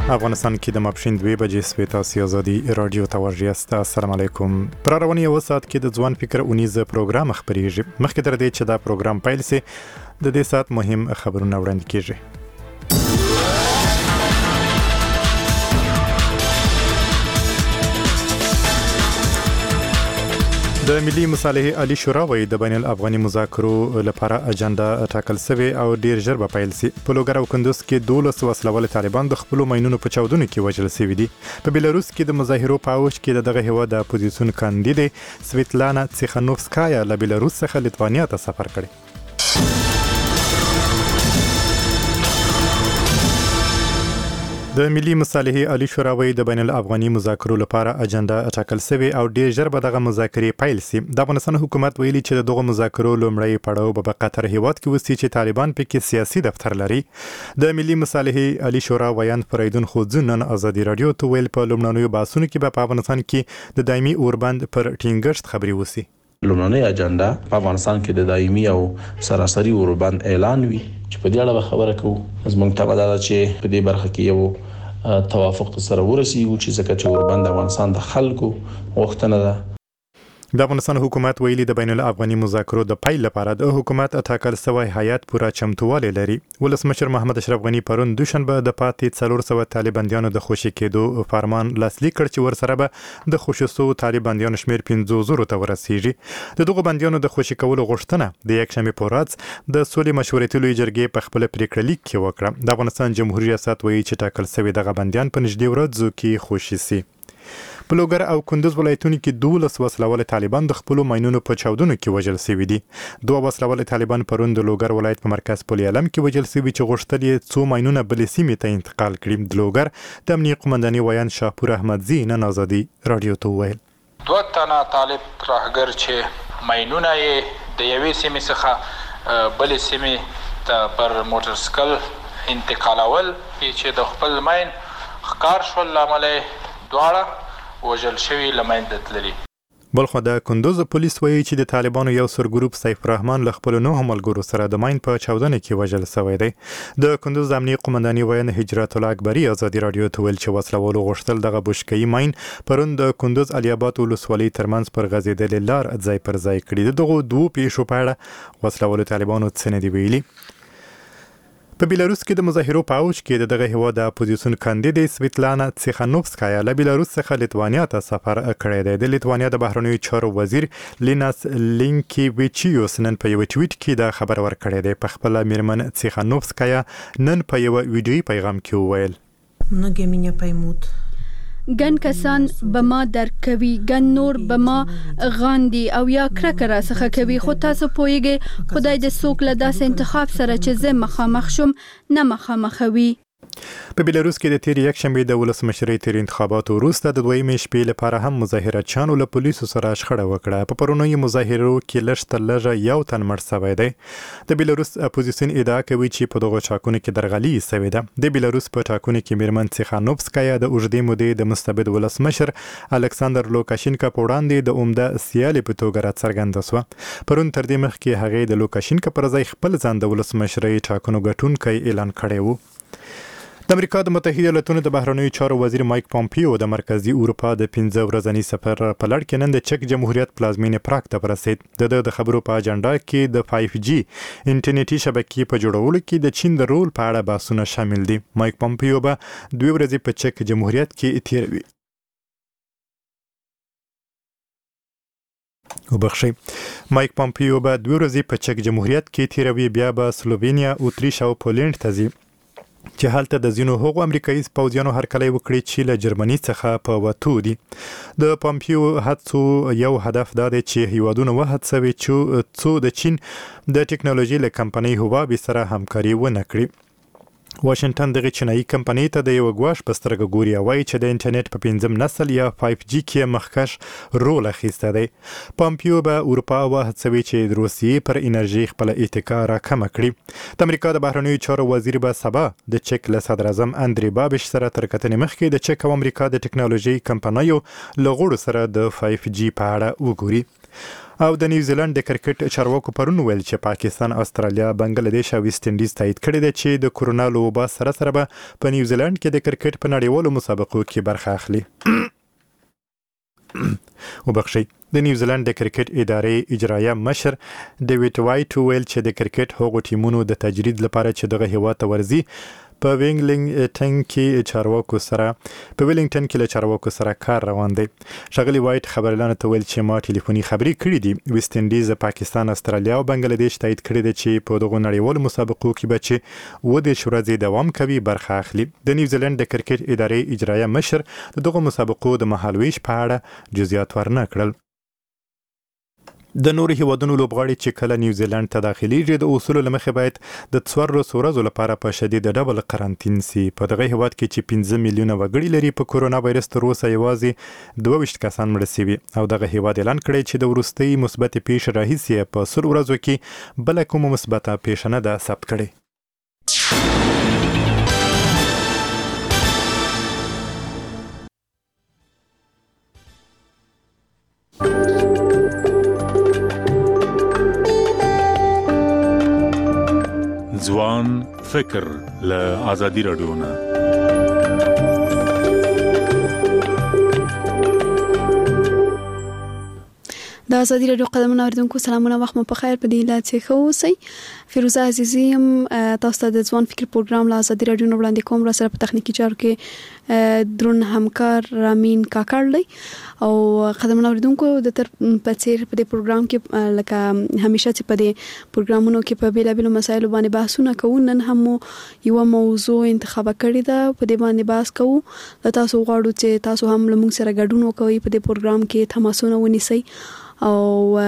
افغانستان کې د ماپښین 2 بجې سوي تاسو ازادي رادیو توجه است. السلام علیکم. پر رواني وسات کې د ځوان فکر اونیز پروګرام خبريږي. مخکې تر دې چې دا پروګرام پیل شي د دې سات مهم خبرونه وړاندې کیږي. د ملي مصالحې عالی شورا وایي د بین الافغاني مذاکرو لپاره اجنډا ټاکل شوې او ډیر ژر به پیل شي. په لوګر او کندوز کې 12 وسلوال طالبان د خپل ماینونو په چاودنو کې وژل شوي دي. په بلاروس کې د مظاهرو په اوج کې دغه هیواد د اپوزیسیون کاندیدې سویتلانا تسیخانوفسکایا له بلاروس څخه لیتوانیا ته سفر کړی. د ملي مصالحې عالی شورا وایي د بین الافغاني مذاکرو لپاره اجنډا ټاکل شوې او ډیر ژر به دغه مذاکرې پیل شي. د افغانستان حکومت ویلي چې دغه مذاکرو لومړی پړاو به قطر هیواد کې وسی چې طالبان پکې سیاسي دفتر لري. د ملي مصالحې عالی شورا ویاند فریدون خوځنن ازادي رادیو ته ویل په لومړنیو بحثونو کې په افغانستان کې د دایمي اوربند پر ټینګښت خبري وسی. لومړنۍ اجنډا په افغانستان کې د دایمي او سراسري اوربند اعلان وی چې په دې اړه خبره کوو. زموږ ته ودا چې په دې برخه کې یو توافق سره ورسیږو چې ځکه چې اوربند افغانستان د خلکو غوښتنه ده. د افغانستان حکومت ویلي د بین الافغاني مذاکرو د پیل لپاره د حکومت ټاکل شوی هیئت پوره چمتووالی لري. ولسمشر محمد اشرف غنی پرون دوشنبه د پاتې 400 طالباندیانو د خوشي کېدو فرمان لاسلیک کړ چې ورسره به د خوشسو طالباندیانو شمیر 500 ته ورسیږي. د دغه بندیانو د خوشي کولو غوښتنه د یک شنبه په ورځ د سولې مشورتي لوی جرګې په خپل پریکړه لیک کې وکړه. د افغانستان جمهوریت ریاست وایي چې ټاکل شوی دغه بندیان په نږدې ورځو کې خوشي سي. په لوګر او کندوز ولایتونو کې 12 وسلوال طالبان د خپل ماینونو په چاودنو کې وژل شوي دي. 2 وسلوال طالبان پرون د لوګر ولایت په مرکز پولي علم کې وژل شوي چې غوښتل یې څو ماینونه بلې سیمې ته انتقال کړي. د لوګر د امنیه قومنداني ویاند شاپور احمدزي نن ازادي رادیو ته وویل 2 تنه طالب راهګر چې ماینونه یې د یوې سیمې څخه بلې سیمې ته پر موټر سایکل انتقالول چې د خپل ماین ښکار شول لامل دواړه وژل شوي لمنځه تللي. بلخو د کندوز پولیس وایي چې د طالبانو یو سر ګروپ سیف الرحمن له خپل نوو ملګرو سره د ماین په چاودنه کې وژل شوی دی. د کندوز د امنیه قومنداني ویاند هجرت الله اکبري ازادي رادیو ته ویل چې وسلوالو غوښتل دغه بشکه‌ای ماین پرون د کندوز علي آباد ولسوالۍ ترمنځ پر غځېدلې لار ځای پر ځای کړي. دغه دوه پیښو په اړه وسلوالو طالبانو څه نه دی ویلي. په بلاروس کې د مظاهرو په اوج کې دغه هیواد د اپوزیسیون کاندیدې سویتلانا تسیخانوفسکایا له بلاروس څخه لیتوانیا ته سفر کړی دی. د لیتوانیا د بهرنیو چارو وزیر لیناس لینکیویچیوس نن په یو ټویټ کې دا خبر ورکړی دی. په خپل میرمن تسیخانوفسکایا نن په یو ویډیویي پیغام کې وویل многие меня поймут. ګن کسان به ما درک کوي، ګن نور به ما غاندي او یا کرکه را څخه کوي، خو تاسو پوهیږئ خدای د څوک له داسې انتخاب سره چې زه مخامخ شم نه مخامخوي. په بلاروس کې د تیر یک شنبه د ولسمشرۍ تیر انتخاباتو وروسته د دویمې شپې لپاره هم مظاهراتچیانو له پولیسو سره شخړه وکړه. په پرونیو مظاهرو کې لږ تر لږه یو تن مړ شوی دی. د بلاروس اپوزیسیون ادعا کوي چې په دغه ټاکنو کې درغلي شوې ده. د بلاروس په ټاکنو کې میرمن تسیخانوفسکایا د اوږدې مودې د مستبد ولسمشر الکساندر لوکاشینکا په وړاندې د عمده سیالي په توګه راڅرګنده شوه. پرون تر دې مخکې هغې د لوکاشینکا پر ځای خپل ځان د ولسمشرۍ ټاکنو ګټونکی اعلان کړی و. د امریکا د متحده ایالاتونو د بهرنیو چارو وزیر مایک پامپیو د مرکزی اروپا د 15 ورځني سفر په لړ کې نن د چک جمهوریت پلازمینې پراګ ته ورسید. د خبرو په اجنډا کې د 5G انټرنیټي شبکې په جوړولو کې د چین د رول په اړه بحثونه شامل دي. مایک پامپیو به 2 ورځې په چک جمهوریت کې تیروي. مایک پامپیو به 2 ورځې په چک جمهوریت کې تیروي، بیا به سلووینیا، اتریش او پولند ته ځي چې هلته د ځینو هغو امریکایي پوځیانو هرکلی وکړي چې له جرمني څخه په وتو دي. د پامپیو هڅو یو هدف دا دی چې هیوادونه وهڅوي چې څو د چین د ټکنالوژي له کمپنۍ هواوی سره همکاري ونه کړي. واشنگټن دغه چینایي کمپنۍ ته د یو غواش په سترګه ګوري او وایي چې د انټرنیټ په 5م نسل یا 5G کې مخکښ رول اخیسته دی. پامپیو به اروپا وهڅوي چې د روسیې پر انرژي خپل اتکا راکمه کړي. د امریکا د بهرنیو چارو وزیر به سبا د چک له صدر اعظم اندری بابش سره تر کتنې مخکې د چک او امریکا د ټکنالوژي کمپنیو له غړو سره د 5G په اړه وګوري. او د نیوزیلند د کرکټ چارواکو پرون ویل چې پاکستان، استرالیا، بنگلاديش او ویسټ انډیز تایید کړی دی چې د کورونا له وبا سره به په نیوزیلند کې د کرکټ په نړیوالو مسابقو کې برخه اخلي. وبخښئ. د نیوزیلند د کرکټ ادارې اجرایه مشر ډیوډ وایټ ویل چې د کرکټ هغو ټیمونو د تجرید لپاره چې دغه هیواد ته ورځي په ویلنګټن کې له چارواکو سره کار روان دی. ښاغلي وایټ خبريالانو ته ویل چې ما ټلیفوني خبرې کړې دي. ویسټ انډیز، پاکستان، استرالیا او بنگلاديش تایید کړی دی چې په دغو نړیوالو مسابقو کې به چې 10 ورځې دوام کوي برخه اخلي. د نیوزیلند د کرکټ ادارې اجرایه مشر د دغو مسابقو د مهالویش په اړه جزئیات ورنه کړل. د نورو هیوادونو لوبغاړي چې کله نیوزیلند ته داخليږي د اصولو له مخې باید د 14 ورځو لپاره په شدید ډبل قرنطین سي. په دغه هیواد کې چې 15 میلیونه وګړي لري په کورونا وایرس تر اوسه یوازې 22 کسان مړه شوي او دغه هیواد اعلان کړی چې د وروستۍ مثبت پیښه راهیسې په 100 ورځو کې بل کومه مثبته پیښه نه ده ثبت کړې. ځوان فکر له آزادي رادیو نه. د آزادي رادیو قدمونه اوریدونکو سلامونه، وخت مو په خیر. په دې لات څخه اوسئ. فیروزه عزیزی تاسو ته د ځوان فکر پروګرام له آزادي رادیو نه وړاندې کوم. را سره په تخنیکی چارو کې درون همکار رامین کاکړ دی او قدمونه اوریدونکو د تر په څیر په دې پروګرام کې لکه همیشه چې په دې پروګرامونو کې په بیلابیلو مسایلو باندې بحثونه کوو. نن هم یو موضوع انتخاب کړی ده، په دې باندې بحث کوو. تاسو غواړو چې تاسو هم له موږ سره ګډون وکړئ په دې پروګرام کې، تماسونه ونیسئ او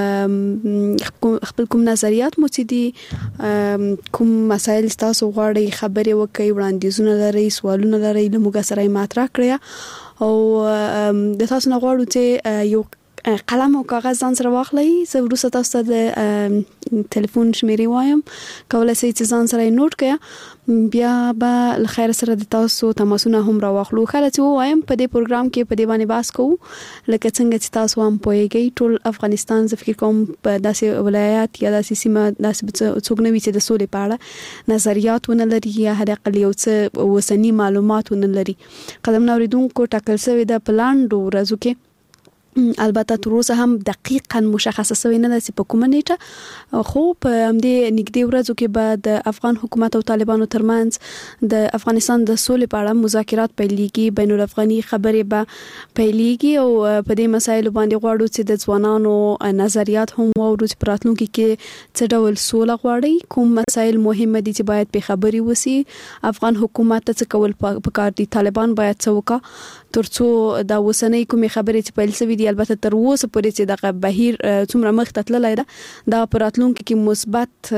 خپل کوم نظریات مو چې دي، کوم مسایل تاسو غواړئ خبرې وکړئ، وړاندیزونه لرئ، سوالونه لرئ، له موږ سره مطرح کړئ. او د تاسو نه غواړو چې یو قلم او کاغذ ځان سره واخلئ. زه وروسته تاسو ته د ټلیفون شمیرې وایم، کولای شئ چې ځان سره نوٹ کړئ. بیا به له خیر سره د تاسو تماسونه هم راواخلو. خاله چې وایم په دې پروګرام کې په دې باندې بحث کوو لکه څنګه چې تاسو هم پوهیږئ ټول افغانستان زه فکر کوم په داسې ولایت یا داسې سیمه داسې څوک نه وي چې د سولې په اړه نظریات ونه لري یا هر اقل یو څه وسنی معلومات ونه لري. قدم اوریدونکو ټاکل شوی د پلاندو ورځو کې البته تر اوسه هم دقیقاً مشخصه شوی نه ده چې په کومه نیټه، خو په همدې نږدې ورځو کې به د افغان حکومت او طالبانو ترمنځ د افغانستان د سولې په اړه مذاکرات پیلېږي، بین الافغاني خبرې به پیلېږي او په دې مسایلو باندې غواړو چې د ځوانانو نظریات هم واورو چې په راتلونکي کې څه ډول سوله غواړي، کوم مسایل مهمه دي چې باید په خبرې وسی، افغان حکومت ته څه کول پکار دي، طالبان باید څه وکړي ترڅو دا وسنۍ کومې خبرې چې پیل شوې دي البته تر اوسه پورې چې دغه بهیر څومره مخ ته تللی ده دا په راتلونکي کې مثبت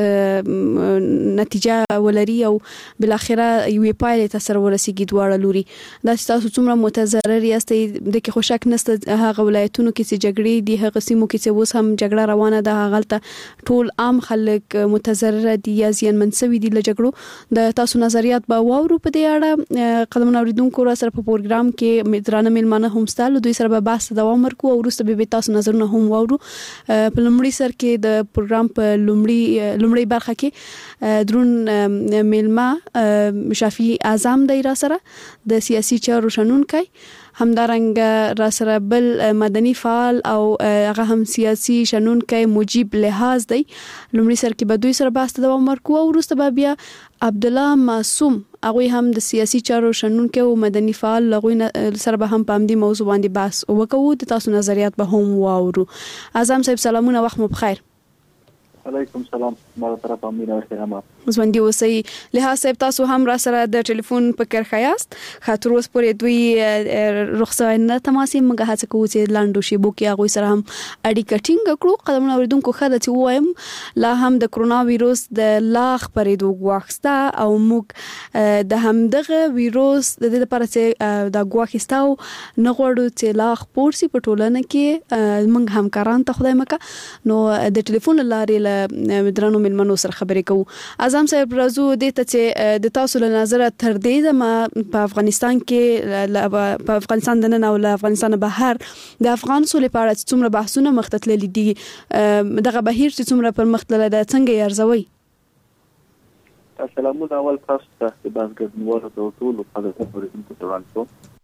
نتیجه ولري او بل اخره یوې پایلې ته سره ورسیږي دواړه لوري. دا چې تاسو څومره متضرر یاستئ د کې خو شک نشته، هغه ولایتونو کې چې جګړې دي، هغه سیمو کې چې اوس هم جګړه روانه ده، هغه ټول عام خلک متضرر دي یا زیانمن شوي دي له جګړو. د تاسو نظریات به واورو په دې اړه. قدمونه اوریدونکو را سره په پروګرام کې درانه میلمانه هم ستاسو دوی سره به بحث دوام ورکو او وروسته به تاسو نظرونه هم واورو. په لومړي سر کې د پروګرام په لومړي برخه کې درون میلمه شافعي اعظم دی را سره د سیاسي چارو شنونکي، همدارنګه را سره بل مدني فعال او هغه هم سیاسي شنونکي مجيب لحاظ دی. لومړي سر کې به دوی سره بحث دوام ورکو او وروسته به بیا عبدالله معصوم هغه هم د سیاسي چارو شنونکي او مدني فعال لغوی سره به هم په همدې موضوع باندې بحث وکړو. د تاسو نظریات به هم واورو. اعظم صاحب سلامونه، وخت مو بخیر. علیکم سلام، مال طرف امیر او احترامات. ژوندۍ اوسئ. لحاظ صاحب تاسو هم را سره د ټلیفون په کرخه یاست، خاطر اوس پورې دوی رخصتونه تماسي موږ هڅه کوو چې لاندو شی بو کې هغه سره هم اړیکه ټینګ کړو. قدمونه اوریدونکو خاله چې وایم لا هم د کرونا وایروس د لاغ پرېدو غواخسته او موږ د همدغه وایروس د دې لپاره چې د غواخستاو نه غواړو چې لاغ پورسي په ټولنه کې موږ همکاران ته خدای مکه نو د ټلیفون لارې له درنو ملمنو سره خبرې کوو. اعظم صاحب راځو د ته چې د تاسو له نظر تر دې د په افغانستان کې په افغانستان د نن او له افغانستان بهر د افغان سولې په اړه څومره بحثونه مختلف دي دغه بهیر چې څومره پر مختلف ده څنګه یې ارزوي سلامونه اول تاسو ته د بازګرنوالو ته ټول په دغه پروګرام کې ترانسو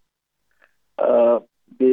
د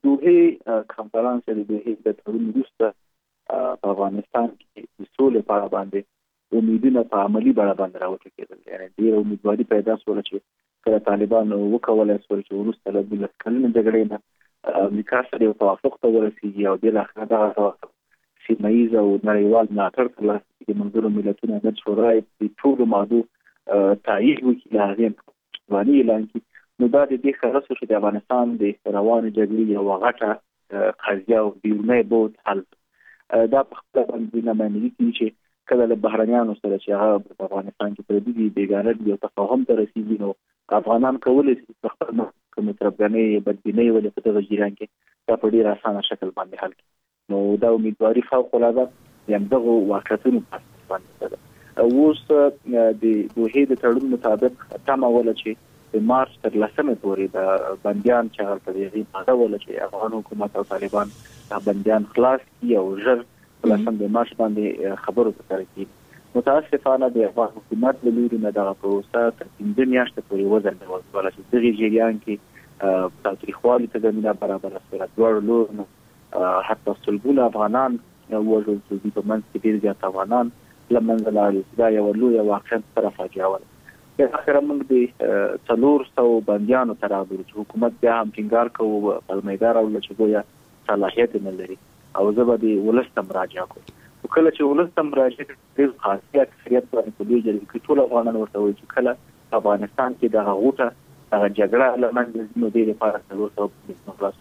دوه کانفرنس د دوه د تړون وروسته په افغانستان کې د سولې په اړه باندې امیدونه په عملی بڼه باندې راوته کېدل یعنی ډېر امیدواري پیدا شوه چې کله طالبان وکولای شول چې وروسته له بل کلمې جګړې نه امریکا سره یو توافق ته ورسیږي او د اخر دغه توافق سیمایي او نړیوال ملاتړ ترلاسه کړي منظور ملتونه د شورای د ټولو ماده تایید وکړي هغه باندې اعلان کړي نو دا د دې خلاصو چې د افغانستان د رواني جګړې یو غټه قضیه او بیرونی بود حل دا په خپل باندې نه معنی کوي چې کله له بهرنیانو سره چې هغه په افغانستان کې پر دې بیګانه یو تفاهم ته رسیدي نو افغانان کولای شي په خپل کومتربګنې بدبینۍ ولې په دغه جریان کې دا په ډیر اسانه شکل باندې حل کړي نو دا امیدواري فوق العاده یم دغه واقعیتونو په باندې ده اوس د دوه د تړون مطابق تمامه چې د مارچ تر 10 پورې د بنديان چې هغه په دې ماده ول چې افغان حکومت او طالبان د بنديان خلاص کی او ژر لسم د مارچ باندې خبرو تر کې متاسفانه د افغان حکومت له لوري نه د پروسه تر 5 میاشتې پورې وزن ول چې دغه جریان کې تاریخوالي ته زمينه برابر سره دوړ لور حتی سلګونه افغانان وژل شوي په منځ کې ډیر زیات افغانان لمنځه لاړل دا یو لوی واقعیت طرف راځي په اخر موږ د 400 بنديانو تر راغلو چې حکومت بیا هم ټینګار کوي په میدان او چې ګویا صلاحیت نه لري او زبدي ولستم راځي کو کله چې ولستم راځي د خاصیت اکثریت باندې په دې جریان کې ټول افغانان ورته وایي چې کله افغانستان کې د غوټه جګړه لمنځه نو د لپاره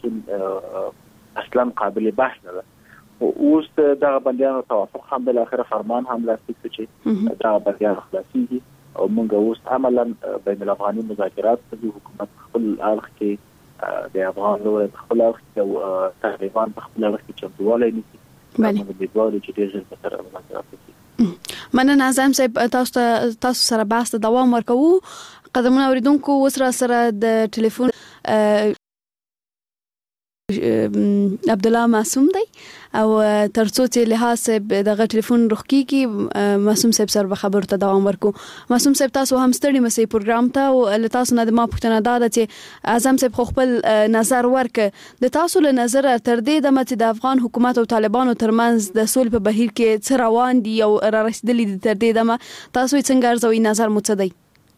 400 اصلا قابل بحث نه ده اوس د بنديانو توافق هم بل اخر فرمان هم لاسلیک چې دا بنديان خلاصيږي او موږ اوس عملاً بین الافغاني مذاکرات په حکومت خپل اړخ کې د افغان له خپل اړخ او طالبان په خپل اړخ کې چمتووالی نیسي موږ د دوه چې ډېر ژر په سره مذاکرات وکړي مننه اعظم صاحب تاسو سره بحث دوام ورکوو قدمونه اوریدونکو وسره سره د ټلیفون عبد الله معصوم دی او ترڅو چې لحاظ دغه ټلیفون رخ کیږي معصوم صاحب سره خبر ته دوام ورکو معصوم صاحب تاسو هم ستړي مسي پروګرام ته او تاسو نه د ما پوښتنه ده چې اعظم صاحب خپل نظر ورک د تاسو له نظر تر دې د مت د افغان حکومت او طالبانو ترمنځ د سولې په بهیر کې څه روان دي او را رسیدلي دي تر دې د تاسو څنګه ارزوي نظر مو څه دی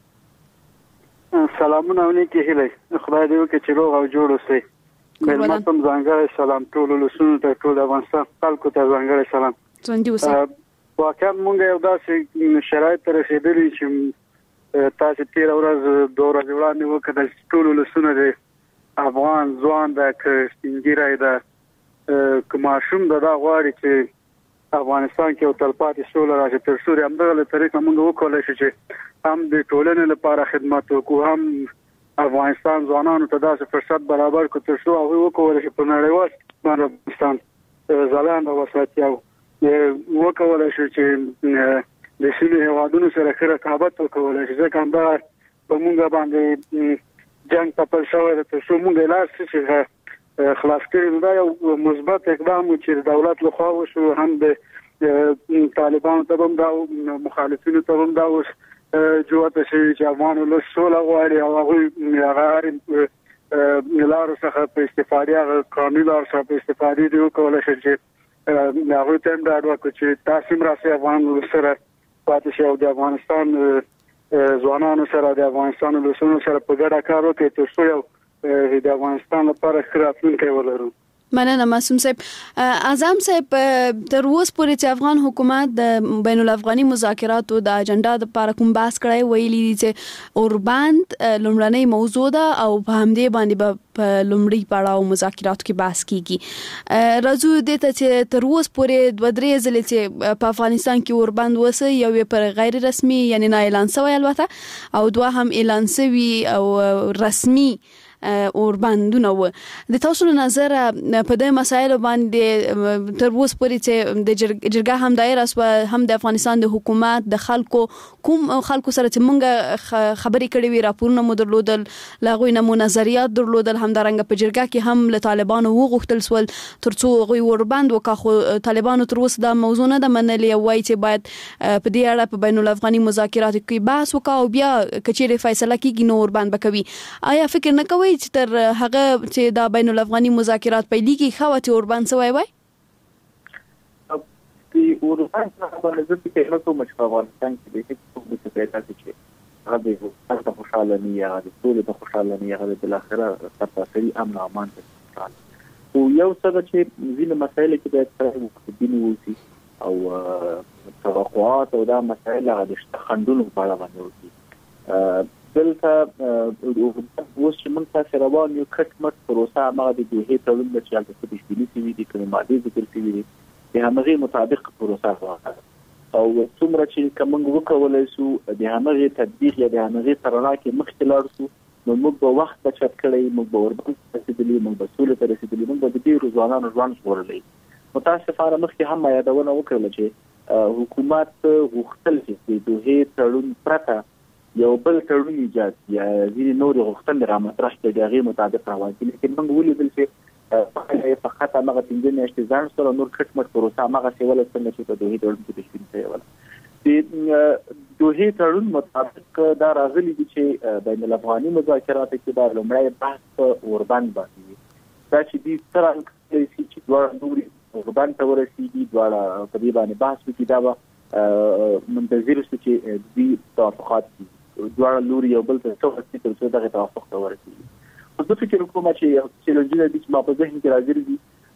سلامونه ونیکي هله خدای دې وکړي چې روغ او جوړ اوسئ ملمتم ځانګړی سلام ټول لسونو ته ټول افغانستان خلکو ته ځانګړی سلام څنګه اوسه واقعا موږ یو داسې شرایط رسیدلی چې تاسو تیر ورځ دوه ورځې وړاندې وکړل ټول لسونو د افغان ځوان د کښتنګیرای د کوماشوم د غواړي چې افغانستان کې او تلپاتې سوله راځي تر څو همدغه له طریقه موږ وکولای شو چې هم د ټولنې لپاره خدمت وکړو هم افغانستان ځوانانو ته داسې فرصت برابر کړو تر څو هغه وکولای شي په نړیوال باندې افغانستان ځلانده وساتي او وکولای شي چې د سیمې هیوادونو سره ښه رقابت وکولای شي ځکه همدا په موږ باندې جنگ تپل شوی دی تر څو موږ لار چې خلاص کړي دا یو مثبت اقدام چې دولت لخوا وشو هم د طالبانو ته هم دا مخالفینو ته هم دا وس جوړه شي چې افغانو له سوله غواړي او هغه لارو څخه په استفاده قانوني لارو څخه په استفاده دی وکولای شي چې هغه ته دا ورکړي چې تاسو مرسته افغانو سره پاتې شي او د افغانستان ځوانانو سره د افغانستان له سونو سره په ګډه کار وکړي تر څو د افغانستان لپاره خرافونکي ولرو مننه معصوم صاحب اعظم صاحب تر اوسه پورې چې افغان حکومت د بین الافغاني مذاکراتو د اجنډا د لپاره کوم بحث کړی ویلي دي چې اوربند لومړنۍ موضوع ده او په همدې باندې په لومړی پړاو مذاکراتو کې بحث کیږي راځو د ته چې تر اوسه پورې دوه درې ځلې چې په افغانستان کې اوربند وسه یو پر غیر رسمي یعنی نه اعلان شوی البته او دوه هم اعلان شوی او رسمي اوربندونه و د تاسو له نظر په دې مسایلو باندې تر اوسه پورې چې د جرګه هم دایره او هم د افغانستان د حکومت د خلکو سره چې مونږ خبرې کړې وي راپورونه مو درلودل لاغوی نمو نظریات درلودل هم درنګ په جرګه کې هم له طالبانو وغوښتل سول ترڅو غوي وربند وکړو خو طالبانو تر اوسه دا موضوع نه د منلي وای چې باید په دې اړه په بین الافغاني مذاکراتو کې بحث وکاو بیا کچېره فیصله کیږي نو اوربند بکوي. آیا فکر نه کوي چې تر هغه چې دا بین الافغاني مذاکرات پیلېږي خواتي اوربند سوی وای؟ د اوربند په نظر کې نو کوم چې افغانستان کې د هیڅ څه پیدا چې هغه د خوشاله نه یا د ټول د خوشاله نه یا د الاخره تاسو امن او امان ته او یو څه چې ځینې مسایل کې د مخکې وسی او توقعات او دا مسائل هغه د خندونو په اړه باندې وسی دلته اوس چې موږ تاسو روان یو کټمټ پروسه هغه د دوه تړون د چل په تشکیلي سوي دي کله ماده ذکر شوی دي د همغه مطابق پروسه راغله او څومره چې کوم وکولای شو د همغه تطبیق یا د همغه ترانه کې مختلف شو نو موږ په وخت په چت کړی موږ به وربند رسیدلی موږ به سولې ته رسیدلی موږ به د دې ځوانانو ژوند ژغورلی. متاسفانه مخکې هم یادونه وکړل چې حکومت غوښتل چې د دوه تړون پرته یو بل تړون ایجاد یا ځینې نور غوښتنې رامطرح کړي د هغې مطابق روان کړي لیکن موږ ولیدل چې فقط هغه 15 میاشتې ځان سره نور کټمټ پروسه هغسې وله څنګه چې په دوه تړون کې تشکیل شوې وله. د دوه تړون مطابق دا راغلي دي چې بین الافغاني مذاکراتو کې دا لومړی بحث په اوربند باندې وي دا چې دوی څرنګه کولی شي چې دواړه نورې اوربند ته ورسېږي دواړه په دې باندې بحث وکړي دا به منتظر اوسو چې دوی توافقات کړي دواړه لوري یو بل ته څه ورسېږي تر څو دغه توافق ته ورسېږي. خو زه فکر کوم چې یو چیلنجونه دي چې ما په ذهن کې راځي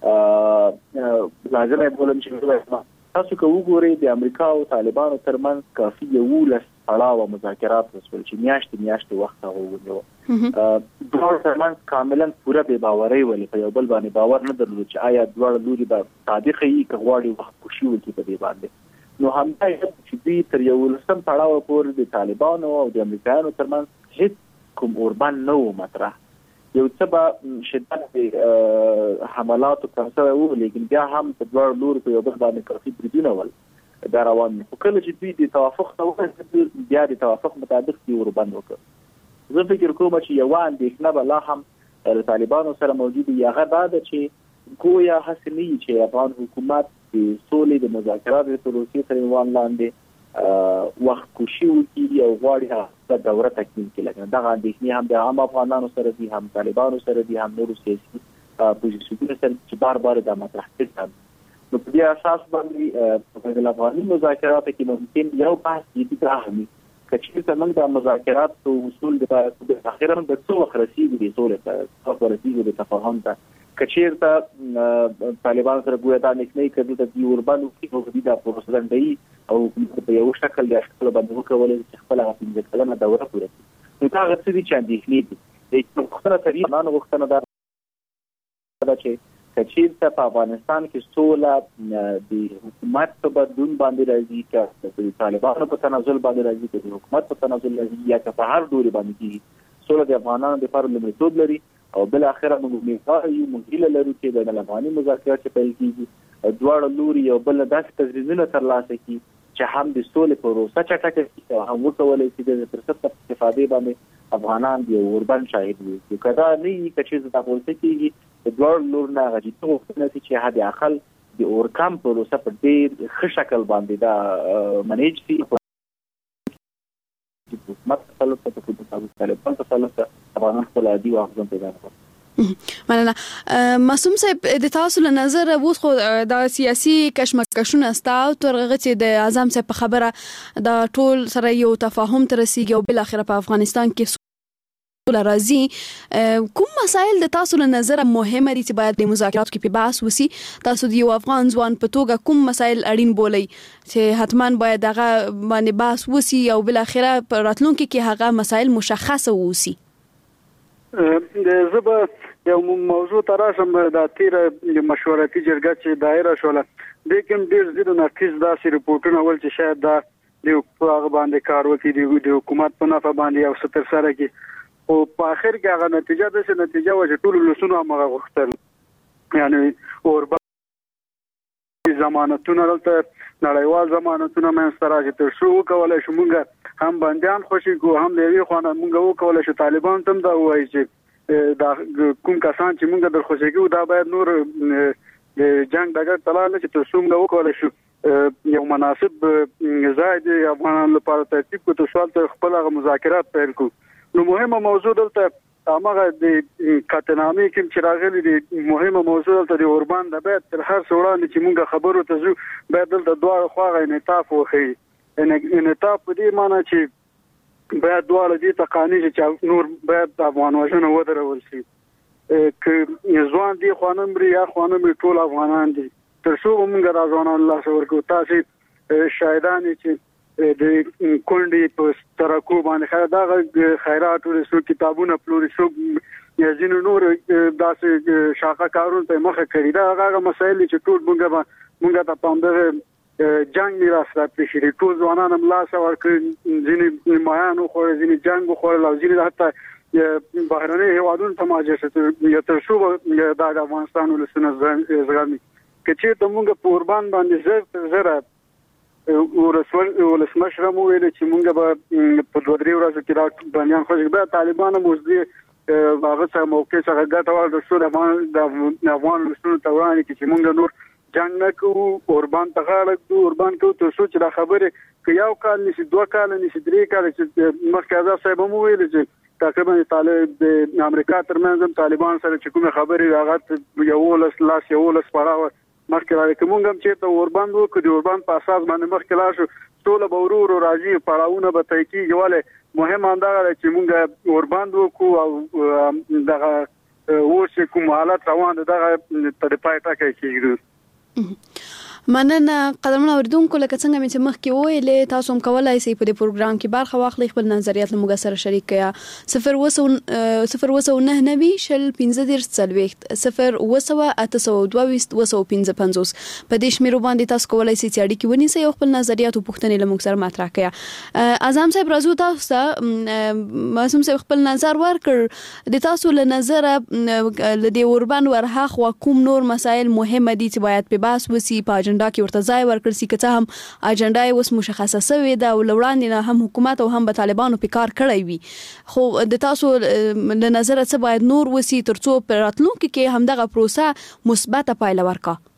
دي لازمه بولم چې تاسو که وګورئ د امریکا او طالبانو ترمنځ کافي 11 پړاوه مذاکرات وشول چې میاشتې وخت هغه ونیو دواړو ترمنځ کاملا پوره بې باورۍ ولې په یو بل باندې باور نه درلود چې آیا دواړه لوري به صادق وي که غواړي وخت خوشي وکړي په دې باندې. نو همدا چې دوی تر 11 پړاوه پورې د طالبانو او د امریکایانو ترمنځ هیڅ کوم اوربند نه و مطرح یو څه به شدت حملاتو کم شوی و لیکن بیا هم په دواړو لورو په یو بل باندې کافي بریدونه ول دا روان خو کله چې دوی د توافق ته ورسېدل بیا د توافق مطابق دوی اوربند وکړ. زه فکر کوم چې یوه اندېښنه به لا هم د طالبانو سره موجود وي هغه دا ده چې ګویا هسې نه وي چې افغان حکومت د سولې د مذاکراتو د پروسې تر عنوان لاندې وخت کوشي وکړي او غواړي هغه دوره تکمیل کړي لکه دغه اندېښنې هم د عام افغانانو سره دي هم طالبانو سره دي هم نورو سیاسي پوزیسیونونو سره چې بار بار دا مطرح کړي. نو په دې اساس باندې په د افغاني مذاکراتو کې ممکن یو بحث جدي راغلی که چېرته موږ د مذاکراتو اصول د اخره د څه وخت رسېږو د سولې ته رسېږو د تفاهم ته که چېرته طالبان سره ګویا دا نیکنۍ که دلته دوی اوربند وکړي نو دوی دا پروسه ځنډوي او حکومت په یو شکل د اشکالو باندې وکولی چې خپله هغه 15 کلنه دوره پوره کړي. نو دا هغه څه دي چې اندېښنې دي غوښتنه طبیعي افغانانو غوښتنه دا ده چې که چېرته په افغانستان کې سوله د حکومت په بدلون باندې راځي که د طالبانو په تنازل باندې راځي که د حکومت په تنازل راځي یا که په هر ډول باندې کېږي سوله د افغانانو لپاره لومړیتوب لري او بالاخره موږ امیدواره یو موږ هیله لرو چې بین الافغاني مذاکرات چې پیل کېږي دواړه لوري یو بل داسې تضمینونه ترلاسه کړي چې هم د سولې پروسه چټکه کړي او هم وکولی شي د فرصت په استفادې باندې افغانان د یو اوربند شاهد وي. که دا نه وي که چېرته دا پروسه کېږي د دواړو لورو نه هغه جدي غوښتنه شي چې حد اقل د اورکم پروسه په ډېر ښه شکل باندې دا منیج شي حکومت تسلط ته په طالبان تسلط ته افغانان خپل عادي واخذون پیدا کړي. مننه. معصوم صاحب د تاسو له نظر اوس خو د سیاسي کشمکشونه ستاو ترغه چې د اعظم صاحب په خبره د ټول سره یو تفاهم تر رسیدي او بل اخر په افغانستان کې راځي کوم مسائل د تاسو له نظر مهمه دي چې باید د مذاکراتو کې په بحث وسی تاسو د یو افغان ځوان په توګه کوم مسائل اړین بولئ چې حتما باید هغه باندې بحث وسی او بل اخره په راتلونکي کې هغه مسائل مشخصه وسی؟ زه به یو موضوع تراشم د تیر مشورتي جرګه چې دایره شوله د کوم ډیر زیات ناقص داسې رپورټونه ول چې شاید دا د هغه باندې کار وکړي د حکومت په نفع باندې او ستر سره کې او په اخر کې هغه نتیجه د څه نتیجه و چې ټول لسونو هغه غوښتل یعنی اوربان ضمانتونه دلته نړیوال ضمانتونه منځته راځي تر څو وکولای شو موږ هم بندیان خوشي کو هم د یوې خوا نه موږ وکولای شو طالبان ته دا وایي چې دا کوم کسان چې موږ در خوشي کوو دا باید نور جنگ ډګر ته لاړ چې تر څو موږ وکولای شو یو مناسب ځای د افغانانو لپاره ترتیب کړو تر څو ته خپل مذاکرات پیل کړو نو مهمه موضوع دلته هغه د قطعنامې کوم چې راغلي دي مهمه موضوع دلته د اوربان د باید تر هر څه وړاندې چې موږ خبرو ته ځو باید دلته دواړه خواغه انعطاف وښیي انعطاف په دې معنی چې باید دواړه دې تقانې چې نور باید افغان وژنه ودرول شي که ځوان دي خوا نه مري یا خوا نه مري ټول افغانان دي تر څو موږ را ځوانان الله څخه ورکړو تاسې شاهدان چې د کونډې په ترکو باندې خیرات خیرات ورسو کتابونه پلوري شو یا ځینې نور داسې شاخه کارونه ته مخه کړی دا هغه مسایل چې ټول موږ ته پاندره جنگ میراث راپې شي ټول ځوانان هم لاس ورکړي ځینې مایانو خو ځینې جنگ خو او ځینې حتی بهرني هیوادونو ته ماجر یا تر څو د افغانستان ولسونه زغمي چې ته موږ په اوربان باندې زر ولسمشر مو ویل چې موږ به په 2-3 ورځې کې را بنیان خوشي به طالبان موزدي هغه څه موقع څخه ګټه ور د افغان ولسونو ته وړاندې چې موږ نور جنگ نه کوو اوربان ته غاړه اوربان کوو تر څو چې دا خبره کې یو کال نشي 2 کال نشي 3 کال چې مخکې ازاد صاحب مو ویل چې تقریبا طالب د امریکا ترمنځ طالبان سره چې کومه خبره راغت یو لس پړاو مخکې راځي کوم هم چې ته اوربان وکړي د اوربان په اساس باندې مخکې لا شو ټول به ورور راځي پړاوونه به تای کیږي ولې مهم اندغه چې موږ اوربان وکړو او دغه اوس کوم حالت روان دغه تر پای ټاکي کیږي مننه قدمونه اوریدونکو لکه څنګه مې چې مخکې ویلې تاسو هم کولای شئ په دې پروګرام کې برخه واخلئ خپل نظریات له موږ سره شریک کړئ 0 شل 15 40 0 په دې شمیرو باندې تاسو کولای شئ چې اړیکې ونیسئ او خپل نظریات او پوښتنې له موږ سره مطرح کړئ اعظم صاحب راځو تاسو ته معصوم صاحب خپل نظر ورکړ د تاسو له نظر له دې اوربان ورها خو کوم نور مسایل مهمه دي چې باید په بحث وسی په اجنډا کې ورته ځای ورکړل شي که څه هم اجنډا یې اوس مشخصه شوې ده او وړاندې نه هم حکومت او هم به طالبانو په کار کړی وي خو د تاسو له نظر څه باید نور وسی ترڅو په راتلونکي کې همدغه پروسه مثبته پایله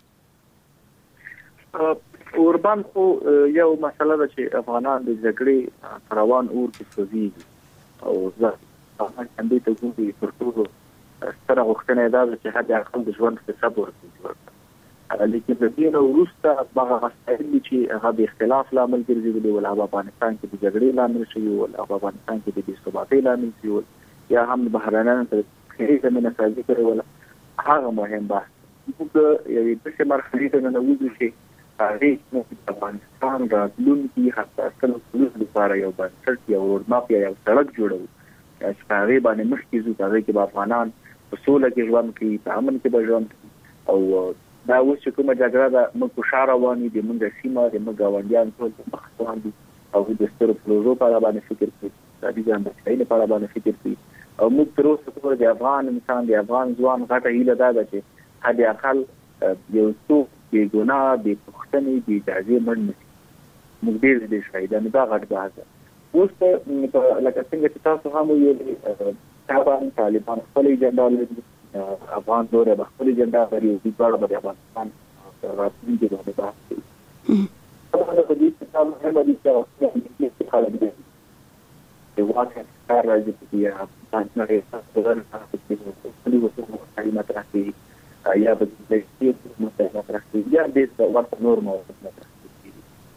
ورکړي اوربان خو یو مسله ده چې افغانان د جګړې روان اور کې سوزي او ځکه باندې ته کومي پرتو ستره غوښتنه ده چې هغه خپل ژوند په صبر وکړي لیکن د دې نو وروسته هغه مسایل چې هغه د اختلاف لامل ګرځي ول هغه افغانستان کې د جګړې لامل شي ول افغانستان کې د بیثباتۍ لامل شي یا هم بهرانه خیري زمينه سازي کوي ول هغه مهم بحث موږ یو د څه مرحلې ته نه وځو چې هغه د افغانستان راتلونکي حتی اصل پولیس لپاره یو بنسټ یو روډماپ یا یو سړک جوړو چې هغه باندې مخکې ځو هغه کې افغانان په سوله کې ژوند کوي په امن کې به ژوند او دا اوس چې کومه جګړه ده موږ په شار رواني دي موږ سیمه د موږ غونډیان ټول په خپل دي او د ستر پروژو په اړه باندې فکر کوي د دې ځان په اړه باندې فکر کوي او موږ تر اوسه پورې د افغان انسان د افغان ځوان غټه هیله ده چې هدي اقل یو څو د ګناه د پښتنې د اجازه مړ موږ دې شاهدانه دا غټ ده اوس لکه څنګه چې تاسو هم ویلي طالبان خپل ایجنډا لري افغان دور به خپل ایجنډا لري او د ټول د افغانستان راتلونکي باندې بحث کوي دا په دې چې تاسو هم باندې چې خلک دي د واقع کار راځي چې تاسو نه تاسو درته په دې وسه کلمات راځي یا به د دې مستند راځي یا د ورته نور موضوع راځي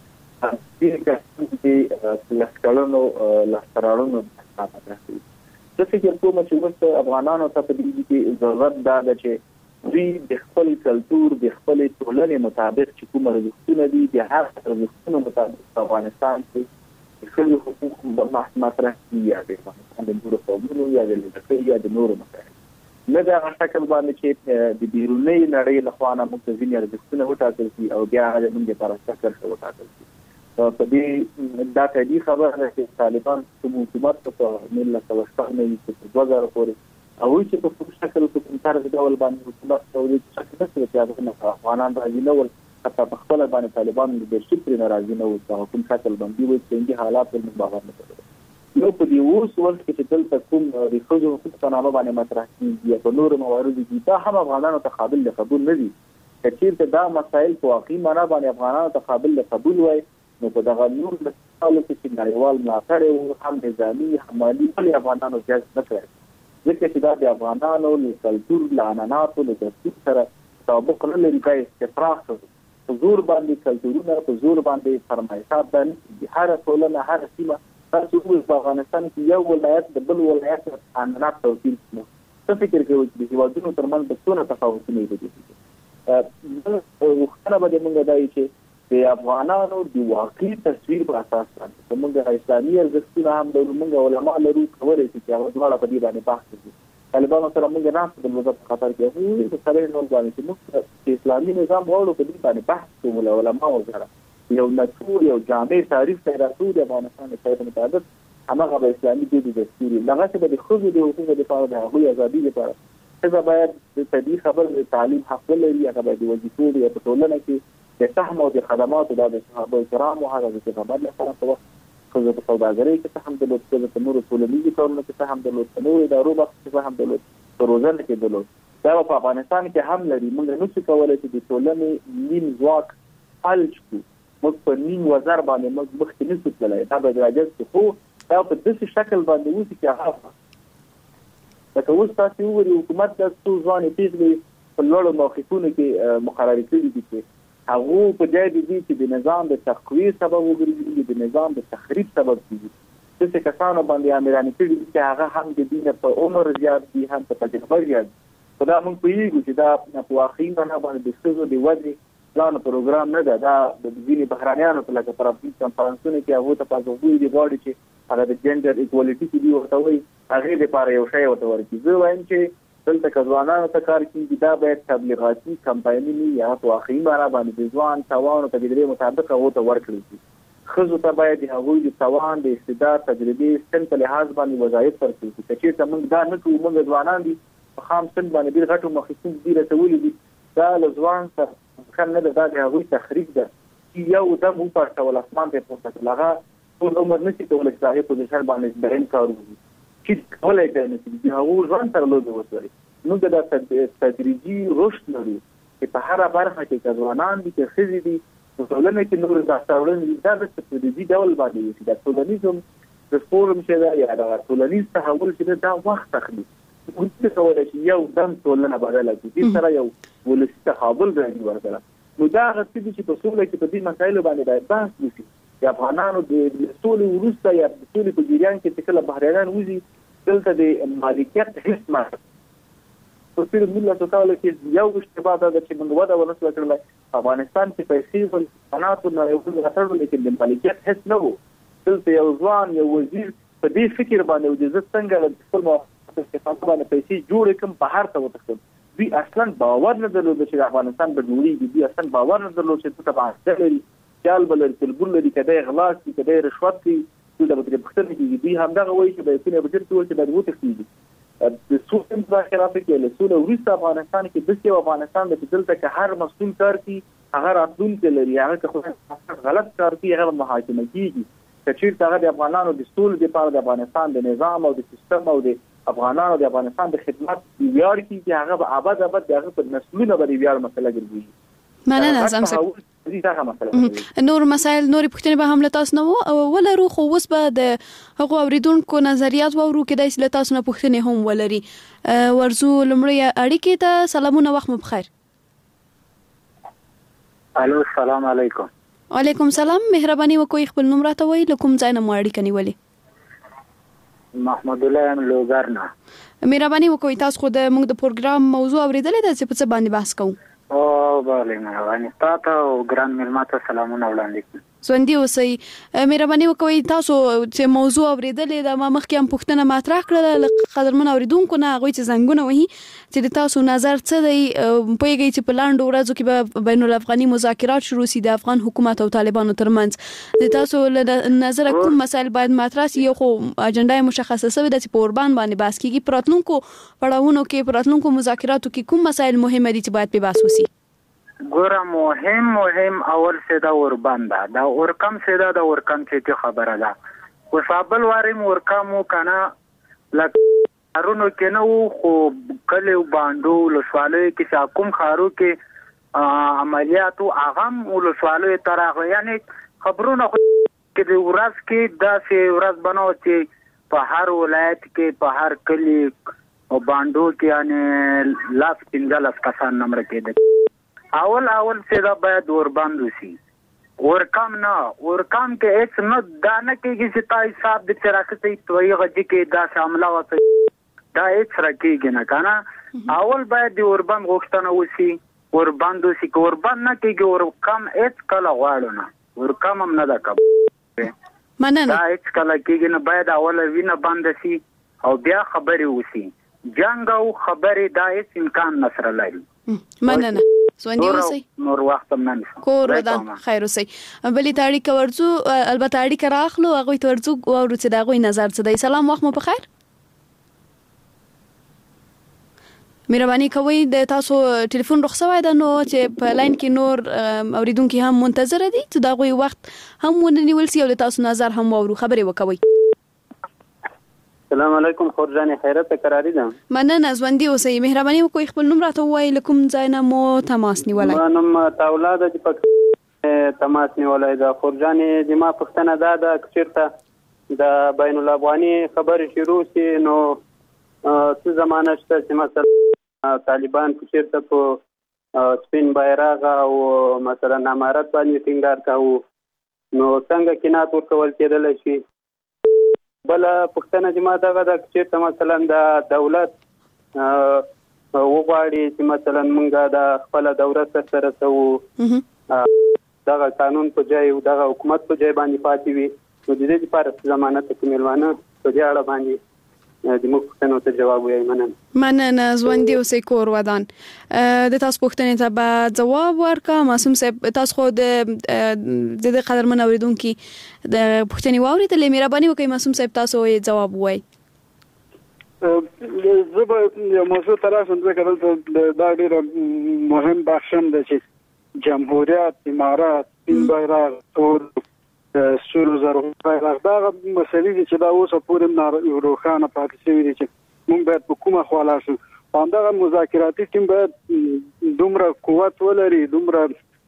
دې چې لاسکالونو لاسرارونو راځي څه فکر کوم چې وسه افغانانو ته په دې کې ضرورت ده چې دوی د خپل کلتور د خپل ټولنې مطابق چې کوم ارزښتونه دي د هر ارزښتونو مطابق افغانستان کې خپل حقوق مطرح کړي یا د افغانستان د نورو قومونو یا د لږکۍ یا د نورو مسایل نه دا شکل باندې چې د بیرونی نړۍ له خوا نه موږ ځینې ارزښتونه وټاکل شي او بیا هغه موږ لپاره څه وټاکل شي په دې دا تدي خبره ده چې طالبان حکومت په 1999 کې 2000 پورې او چې په څه شکل په کوم طرز ډول باندې حکومت کوي چې څه څه چې افغانان راځي نو حتی په خپل باندې طالبان د شپې ناراضي نه وو په کوم شکل باندې وایي چې حالات په باور نه کوي نو په دې اوس وخت کې چې دلته کوم د خځو حقوق په نامه باندې مطرح کیږي په نور مواردو کې دا هم افغانانو ته قابل قبول نه دي چې دا مسایل په واقعي معنا باندې افغانانو ته قابل قبول وای نو په دغه نور د حالو کې نړیوال ملاتړ او هم نظامی حمالي ټول افغانانو جذب نه کړي ځکه چې دا د افغانانو له کلتور له عنعناتو له دستور سره تطابق نه لري کای استفراغ په زور باندې کلتورونه په زور باندې فرمایشات باندې هر ټولنه هر سیمه تاسو په افغانستان کې یو ولایت د بل ولایت عنعنات توپیر نو څه فکر کوئ چې د هیوادونو ترمنځ د څونه تفاوتونه دي وختونه به موږ دای چې د افغانانو د واقعي تصویر په اساس باندې موږ اسلامي ارزښتونه هم د موږ علما لرو کولای شي چې هغه ډول په دې باندې بحث وکړي طالبانو سره موږ نه د وضعیت په خاطر کې د سره نو باندې چې موږ اسلامي نظام وړو په دې باندې بحث کوو علما وزاره یو نټور یو جامع تعریف پیدا کړو د افغانستان د شریعت مطابق هغه د اسلامي د دستور لغه چې د خو د حقوقو لپاره د هغوی ازادي لپاره څه باید د تدبیر خبر د تعلیم حق لري هغه د وظیفو د ټولنه کې د سهم او د خدماتو د صحابه کرام او هغه د خبر لپاره په وخت خو د سوداګرۍ کې هم د لوت په نورو ټولنیزو کارونو کې هم د لوت په نورو ادارو کې هم د لوت په روزنه کې د لوت دا په افغانستان کې هم لري موږ نو څه کولای چې د ټولنې نیم ځواک حل شو موږ په نیم وزر باندې موږ مخکې نشو تللی دا به راځي خو دا په داسې شکل باندې وځي چې هغه لکه اوس تاسو وګورئ حکومت د څو ځوانې پیښې په لوړو موقفونو کې مقرر کړي دي چې هغه په دې دي چې د نظام د تقویه سبب وګرځي د نظام د تخریب سبب کیږي چې کسانو باندې امیرانی کړي دي چې هغه هم د دین په عمر زیات دي هم په تجربه زیات خدا موږ په یوه چې دا په واقعي معنا باندې د څه د ودی پلان پروګرام نه ده دا د ځینې بهرانيانو په لکه پرابلیک کانفرنسونه کې هغه ته پاتې وي دی غواړي چې هغه د جندر ایکوالټي کې دی ورته وي هغه لپاره یو شی ورته ورکړي زه وایم چې دلته ځوانانو ته کار کوي دا باید تبلیغاتي کمپاینونه یا په واقعي معنا باندې ځوان توان او تجربه مطابق هغه ته ورکړي خزو ته باید هغه د توان د استعداد تجربه سن په لحاظ باندې وظایف ورکړي چې څه موږ دا نه کوو موږ ځوانان دي په خام سن باندې ډیر غټو مخکې دي رسولي دي دا ځوان سره خنه د هغه تخریب ده یو د مو په ټول اسمان په پورته لغه ټول عمر نشي کولای چې هغه په ځای باندې برین کارو چې کولای دی چې هغه ځان سره لوي وسوري نو دا تدریجي رشد لري چې په هر برخه کې ځوانان دي چې خزي دي په ټولنه کې نور د تاورن دا د تدریجي ډول باندې چې د ټولنیزم د فورم چې دا یا د ټولنیز تحول چې دا وخت اخلي موږ کولای شي یو دم ټولنه بدله کړي د سره یو ولسی تحول راځي ورته نو دا غوښتي چې په ټوله کې په دې مسایلو باندې باید بحث وشي چې افغانانو د ټولو ورسته یا د ټولو په جریان کې چې کله بهرانيان وځي دلته د مالکیت حس ما په څیر ملت وکاله کې یو اشتباه ده چې موږ ودا ورسره کړل افغانستان کې پیسې ول قناعت نه یو غټړو لیکن د مالکیت حس نه وو دلته یو ځوان یو وزیر په دې فکر باندې د عزت څنګه خپل موافقت باندې پیسې جوړ کړم په هر څه وتښتل دوی اصلا باور نه درلود چې افغانستان به جوړیږي دوی اصلا باور نه درلود چې څه به لري چال بل تلبل لري کده اغلاق کده رشوت کی د بختنه کې دوی هم دغه وایي چې به څنګه بجټ ټول چې د وته کیږي د سوسم ذخیرات کې له سوله ورسته افغانستان کې د څه افغانستان د دلته کې هر مسؤل کار کی هغه راتلون کې لري هغه خو غلط کار کی هغه محاکمه کیږي چې هغه د افغانانو د سول لپاره د افغانستان د نظام او د سیستم او د افغانانو د افغانستان د خدمت ویار کی چې هغه به ابد هغه په نسلونه به ویار مسله ګرځي مننه اعظم صاحب نور مسائل نور پښتنه به هم لتاس نو ولرو خو وس به د هغه اوریدونکو نظریات وورو کې د لتاس نه پښتنه هم ولري ورزو لمړی اړیکې ته سلامونه وخت مو بخیر الو السلام علیکم وعلیکم السلام مهرباني وکوي خپل نوم راته وای لکم ځای نه مو اړیکه نیولې محمد الله لوګرنا مهرباني وکوي تاسو خو د موږ د پروګرام موضوع اوریدلې ده چې په څه باندې بحث کوو او بله مهرباني تاسو او ګران ملمات سلامونه وړاندې ژوندۍ اوسئ. مهرباني وکړئ تاسو چې موضوع اوریدلې ده، ما مخکې هم پوښتنه مطرح کړله له قدرمن اوریدونکو نه، هغوی چې زنګونه وهي چې د تاسو نظر څه دی. پوهیږئ چې په لاندو ورځو کې به بین الافغاني مذاکرات شروع شي د افغان حکومت او طالبانو ترمنځ. د تاسو له نظر کوم مسایل باید مطرح شي؟ یو خو اجنډا مشخصه شوې ده چې په اوربان باندې بحث کیږي، په راتلونکو پړاوونو کې په راتلونکو مذاکراتو کې کوم مسایل مهمه دي چې باید په بحث وشي؟ ګوره مهم اول څه دا اوربان ده، دا اورکم څه ده، دا اورکم چې خبره ده. وسابل وارم اورکم کنه لکه خارونو کې نه خو کله باندو لسوالو کې حکومت خارو کې عملیاتو اغم ولسوالو ترغه، یعنی خبرونه کې د ورځ کې داسې ورځ بنو چې په هر ولایت کې په هر کلی او باندو کې یعنی لاس 15 کسان نمبر کې اول چې دا باید ورباندو شي. ورکم نه ورکم کې هیڅ نه دانه کېږي چې تا حساب د چرکتې توي غږی کې دا شامل وته دا هیڅ راکېږي نه کنه. اول باید د وربان غوښتنه وشي، ورباندو شي. وربان نه کېږي ورکم هیڅ کله غواړو نه، ورکم هم نه ده کب مننه دا هیڅ کله کېږي نه. باید اول وینه بند شي او بیا خبرې وشي. جنگ او خبرې دا هیڅ امکان نسره لري. مننه ژوندۍ اوسئ. نور وخت هم نه کور ودان خیر اوسئ. بلې ته اړیکه ورځو، البته اړیکه راخلو هغوی ته ورځو واورو چې د هغوی نظر څه دی. سلام، وخت مو په خیر. مهرباني کوئ د تاسو ټلیفون رخصوی ده نو چې په لاین کې نور اوریدونکي هم منتظر دي چې د هغوی وخت هم ونیول سي او د تاسو نظر هم واورو. خبرې وکوئ. السلام علیکم خورجان، خیرت قراری ده. مننه ژوندۍ اوسئ. مهرباني وکړئ خپل نوم راته ووایئ، له کوم ځای نه مو تماس نیولی؟ ما نوم طاوله ده چې په تماس نیولی ده. خورجان زما پوښتنه دا ده که چېرته د بین الافغاني خبرې شروع شي نو څه زمانه شته چې مثلا طالبان که چېرته په سپین بیرغ او مثلا امارت باندې ټینګار کوو نو څنګه کینات ورکول کېدلی شي؟ بله پوښتنه چې ما دغه ده که چېرته مثلا د دولت وغواړي چې مثلا موږ د خپله دوره سرته رسوو، دغه قانون په ځای او دغه حکومت په ځای باندې پاتې وي، نو د دې لپاره څه ضمانت کې میلمانه په دې اړه باندې د موږ پوښتنو ته جواب وایي. مننه ژوندۍ اوسئ. کور ودان. د تاسو پوښتنې ته به ځواب ورکړه. معصوم صاحب تاسو خو د قدرمن اوریدونکي د پوښتنې واورېدلې. مهرباني وکړئ معصوم صاحب تاسو یې ځواب ووایئ. زه به یو موضوع ته راشم ځکه دلته دا ډېره مهم بحث هم ده چې جمهوریت، امارات، سپین بیرغ، تور سور زرغون بیرغ، دغه مسلې دي چې دا اوسه پورې روښانه پاتې شوي دي چې موږ باید په کومه خوا لاړ شو. همدغه مذاکراتي ټیم باید دومره قوت ولري، دومره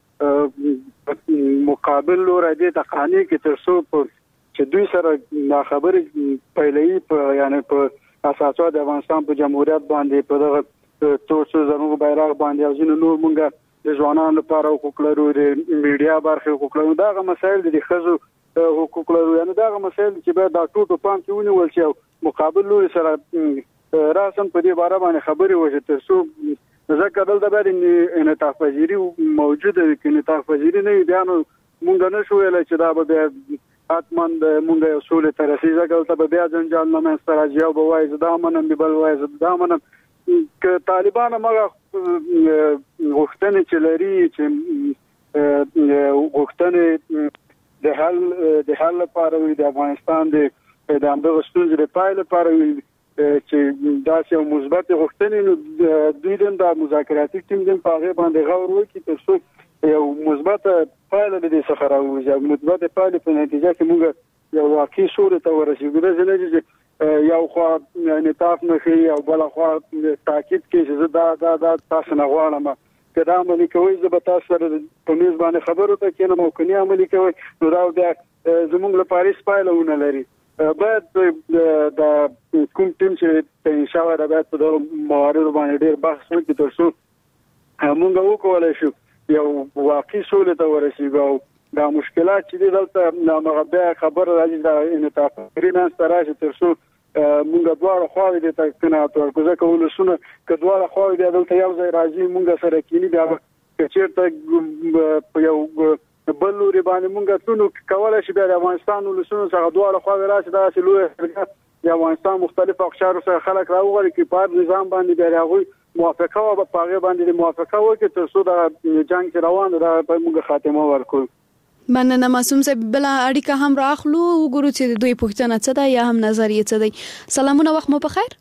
مقابل لوری دې ته قانع کړي تر څو چې دوی سره دا خبرې پیلوي په یعنې په اساسات د افغانستان په جمهوریت باندې، په دغه تور سور زرغون بیرغ باندې او ځینې نور موږ د ځوانانو لپاره حقوق لرو، د میډیا برخې حقوق لرو. دغه مسایل د ښځو حقوق لرو، یعنې دغه مسایل چې باید دا ټول په پام کې ونیول شي او مقابل لوري سره راسم په دې باره باندې خبرې وشي تر څو ځکه دلته باید انعطاف پذیري موجوده وي. که انعطاف پذیري نه وي بیا نو موږ نه شو ویلی چې دا به بیا حتما موږ یو سولې ته رسېږي، ځکه دلته به بیا جنجال نه منځته راځي. یو به وایي زه دا منم، بل وایي زه دا منم. که طالبان همغه غوښتنې چې لري چې غوښتنې د حل لپاره وي، د افغانستان د همدغه ستونزې د پای لپاره وي، چې داسې یو مثبت غوښتنې نو دوی د مذاکراتي ټیم د په هغې باندې غور وکړي تر څو یو مثبت پایله د دې څخه راووځي. مثبت پایلې په نتیجه کې موږ یو واقعي سولې ته ورسېږو. داسې نه دي چې یو خوا انعطاف نه ښیي او بله خوا تاکید کوي چې زه دا تاسو نه غواړم. که دا عملي کوئ زه به تاسو سره په میز باندې خبرو ته کښېنم او که نه عملي کوئ نو دا بیا زموږ لپاره هېڅ پایله ونه لري. باید د کوم ټیم چې تعین شوی ده باید په دغه مواردو باندې ډېر بحث وکړي تر څو موږ وکولی شو یو واقعي سولې ته ورسېږو او دا مشکلات چې دي دلته همغه بیا خبره راځي د انعطاف پذیري منځته راشي تر څو موږ دواړه خواوې دې ته قناعت ورکړو. ځکه ولسونه که دواړه خواوې بیا دلته یو ځای راځي موږ سره کیني بیا که چېرته په یو بل لوري باندې مونږ ټول کولای شي د افغانستان ولسونو څخه دواړه خواوې راشي دا لوی د افغانستان مختلف اقشار سره خلک راوغوري چې په نظام باندې بیا هغوی موافقه او په هغه باندې موافقه وکړي تر څو د جنگ روان دا په موږ خاتمه ورکړو. مننه معصوم صاحب. بل اړیکه هم راخلو وګورو چې دوی پوښتنه څه ده یا هم نظریه څه دی. سلامونه وخت مو په خیر.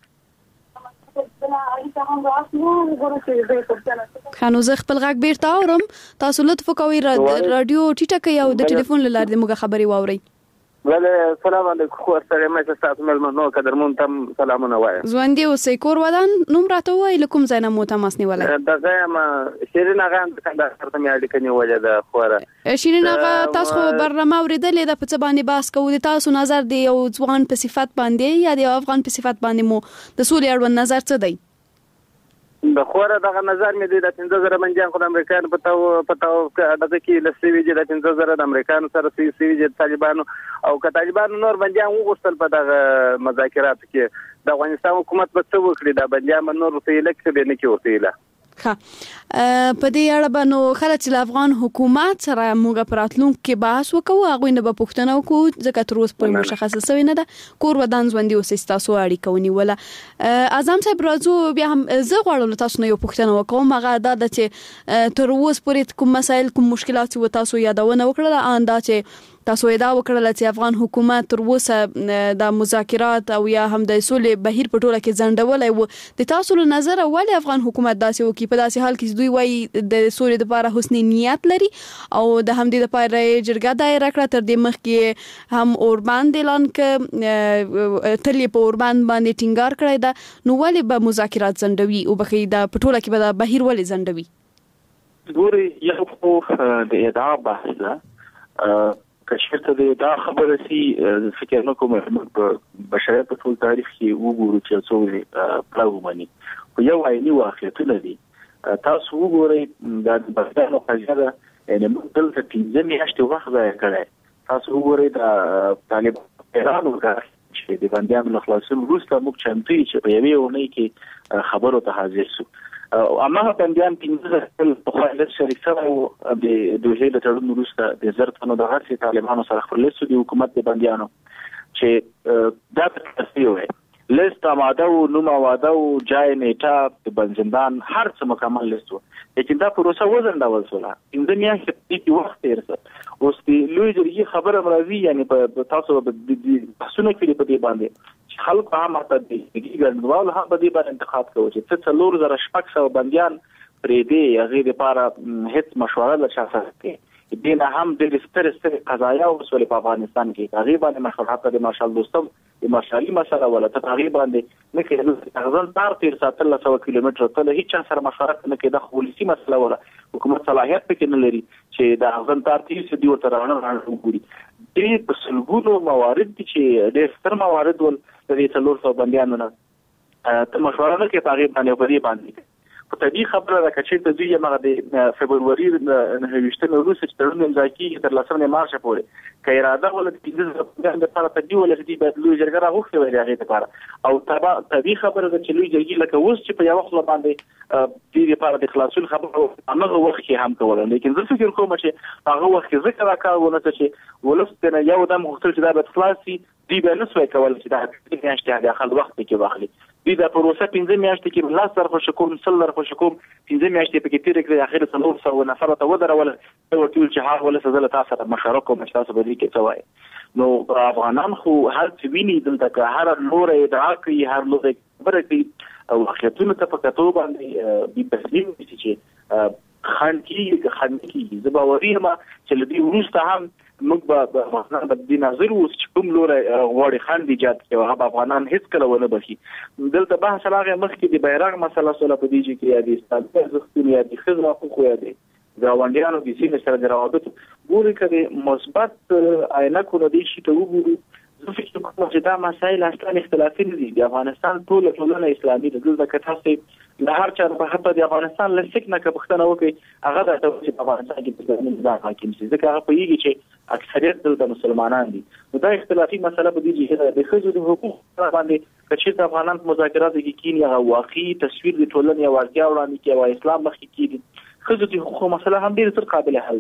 خانو زه خپل غږ بیرته اورم تاسو لطف کوئ رادیو ټیټه کوئ او د ټلیفون له لارې موږ خبري واورئ. بله سلام علیکم خو سره مې تاسو ملمنو قدرمن تم سلامونه وایم. ژوندې اوسئ. کور ودان نوم راته وایي لکم ځای نه مو تماس نیولی؟ دغه ما شیرین اغا کندهار ته مې اړیکه نیولې ده خوره. شیرین اغا تاسو خو برنامه اورېدلې ده په څه باندې بحث کوو د تاسو نظر دی یو ځوان په صفت باندې یا د افغان په صفت باندې مو د سولې اړوند نظر څه دی؟ د خوره دغه نظر مې دی د 15000 بنجان خو د امریکایانو پتاو دغه کې لسوي چې د 15000 د امریکایانو سره سوي چې طالبانو او که طالبانو نور بنجان وغوښتل په دغه مذاکراتو کې د افغانستان حکومت به څه وکړي د بنجان نور ورته لکه به نه کې ورته ها په دې اړه به نو خلک چې افغان حکومت سره موږ پراتلونکو کې بحث وکړو هغه نه به پوښتنه وکړو ځکه تر اوسه پورې مشخصه شوی نه ده کور ودان ژوندۍ اوسئ تاسو اړیکه ونیوله. اعظم صاحب راځو بیا هم زه غواړم تاسو نه یو پوښتنه وکړم هغه دا ده چې تر اوسه پورې کوم مسایل کوم مشکلات و تاسو یادونه وکړه ان دا چې تاسو دا وکړل چې افغان حکومت تر اوسه د مذاکرات او یا هم د سولې بهیر په ټوله کې ځنډولای و د تاسو له نظر ولې افغان حکومت داسې وکړي په داسې حال کې دوی وایي د سولې لپاره حسن نیت لري او د همدې لپاره جرګه دایره کړه تر دې مخکې هم اورباند اعلان ک تلې په اورباند باندې ټینګار کړی دا نو ولې به مذاکرات ځنډوي او بخې د په ټوله کې به د بهیر ولې ځنډوي؟ ګوري یو خو د ادعا بحث ده کشرته د دا خبره سي فکر نه کوم په بشریت په ټول تاریخ کې وګورو چې څو پلاومني خو یو عیني واقعیتونه دي تاسو وګورئ د بغداد او قضیه یعنی موږ دلته 15 میاشتې وخت ضایع کړی تاسو وګورئ د طالب ایران وکړ چې د بندیانو له خلاصون وروسته موږ چمتو چې په یوې اونۍ کې خبرو ته حاضر شو اما بندیان 15 په خپل شریک سره او د دوه له تړون وروسته د زرتونو د غرسي طالبانو سره خپل لیست د حکومت د بندیانو چې دا تاسو وي لیست آماده او نوم آماده او جای نیټه د بنزندان هر څه مکمل لیست و لیکن دا پروسه وزنډول شوه انځ میاشتې کې وخت تیر شو اوس د لوی جرګې خبره مرضی یعنی په تاسو د بحثونه کې په دې باندې خلک هم ته د ګډوال هم په دې باندې انتخاب کوي چې څه لور زره شپږ بنديان پرې دی هغه لپاره هیڅ مشوره له شخصه کې دین هم د ستر قضایا او مسولې په افغانستان کې هغه باندې مشورت د مارشال دوستم د مارشالي مسله ولا تغییر باندې نه کې غزن تار تیر ساتل 100 کیلومتر ته هیڅ سره مشورت نه کې د پولیسي مسله ولا حکومت صلاحیت پکې نه لري چې د غزن تار تیر څه دی ورته راوړل وګوري دې په سلګونو موارد چې ډېر ستر موارد ول د دې څلور څو بنديانو نه ته مشوره نه کې پاغي باندې په طبي خبره راکچې ته دوی یې مغه د فبروري نه هیڅ روس چې ترونه امضا کیږي تر 10 مارچ پورې کای اراده ولې د لپاره تدې ولې دې به لوی جرګه راغوښته وي هغه لپاره او طبي خبره چې لوی جرګه لکه اوس چې په یو وخت باندې دې لپاره د خلاصون خبره هغه وخت کې هم کوله لیکن زه فکر کوم چې هغه وخت کې ذکر راکاونه چې ولست نه یو دم غوښتل چې دا به خلاصي دی به نه سوي کول چې دا میاشتې د خپل وخت کې واخلي دې د پروسه 15 میاشتې کې لاس در خوش کوم سل در خوش کوم 15 میاشتې په کې تیر کړی اخر څلور سو نفر ته ودرول او ټول چې هغه ول سزا تاسو سره مشارکت کوم تاسو به دې کې څوای نو افغانان خو هر څه ویني دلته هر لور ادعا کوي هر لور برکې او اخیتونه ته په کتو باندې به تسلیم شي چې خانکی زباوري ما چې لدی ورسته هم موږ به افغانان د دې نظر اوس چې کوم لور غوړي خان دي جات کې هغه افغانان هیڅ کله ونه بخي دلته بحث راغی مخکې د بیرغ مسله سره په دې کې یا د استاد زختونی یا د خزر حقوق یا د ګاونډیانو د سیمه سره د روابط ګوري کړي مثبت عینکو د دې شي ته وګورو زه فکر کوم چې دا مسایل اصلا اختلافي دي د افغانستان ټولنه اسلامي د دلته کتاسي له هر چا په حتی د افغانستان لسک نه کبختنه وکي هغه د افغانستان کې په نظام حاکم شي ځکه هغه په یوه چې اکثریت دلته مسلمانان دي نو دا اختلافي مسله به دي چې د خځو د حقوق باندې چې افغانان مذاکرات کې هغه واقعي تصویر د ټولنې ورتیا وړاندې کوي او اسلام مخکې کیږي خځو د حقوق مسله هم ډیره تر قابل حل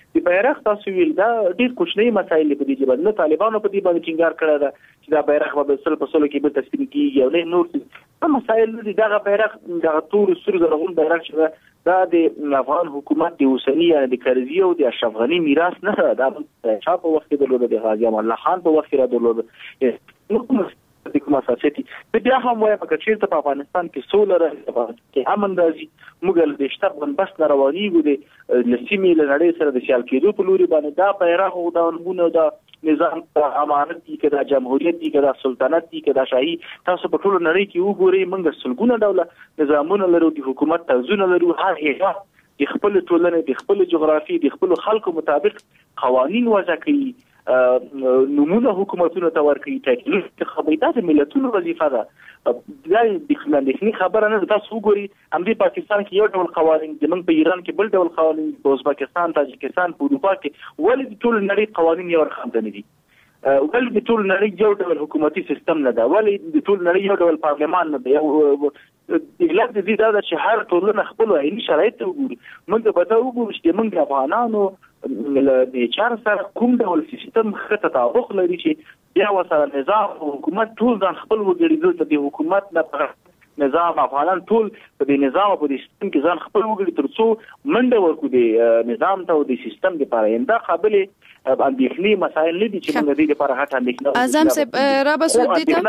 د بیرغ تاسو ویل دا ډیر کوچنی مسایل په دې باندې طالبانو په دې باندې ټینګار کړی دا چې دا بیرغ په سل په سلو کې به تسلیم کیږي او نه نور مسایل دي. دا بیرغ د تور سر زرغون بیرغ چې دا د افغان حکومت د اوسنی د کرزي او د اشرف غنی میراث نه ده. دا چا په وخت کې درلود د غازی امان الله خان په وخت کې درلود نو د کومه ساتي په بیا هم وایي په چیرته په افغانستان کې سولر کې امن راځي موږ د شتاب بنبست روانيږو د لسیمې لړۍ سره د سیال کېدو په لوري باندې دا بیرغ او دا نمونه دا نظام امانت دي کدا جمهوریت دي کدا سلطنت دي کدا شاهي تاسو په ټول نړۍ کې وګورئ موږ سلګونه ډوله نظامونه لرو د حکومت تنظیمونه لرو هر هیڅ د خپل ټولنې د خپل جغرافي د خپل خلکو مطابق قوانين وضع کوي نمونه حکومتونو ته ورکړي ټاکلي خبرې د ملتونو وظیفه ده. دا د خبره نه تاسو وګورئ هم د پاکستان کې یو ډول قوانين د موږ په ایران کې بل ډول قوانين په ازبکستان تاجکستان په اروپا کې ولې د ټول نړۍ قوانين یو رقم دي ولې د ټول نړۍ یو ډول حکومتي سیستم نه ده ولې د ټول نړۍ یو ډول پارلمان نه ده. علت دې دا ده چې هر ټولنه خپل عیني شرایط وګوري. موږ به دا وګورو چې موږ افغانانو د چار سره کوم ډول سیستم ښه تطابق لري چې بیا وسره نظام او حکومت ټول ځان خپل وګړي د حکومت نه نظام افغانان ټول په دې نظام په دې سیستم کې ځان خپل وګړي ترڅو منډه ورکو د نظام ته او د سیستم لپاره انده قابل اندېښنې مسایل نه دي چې موږ دې لپاره هټ اندېښنه اعظم صاحب را بسودی ته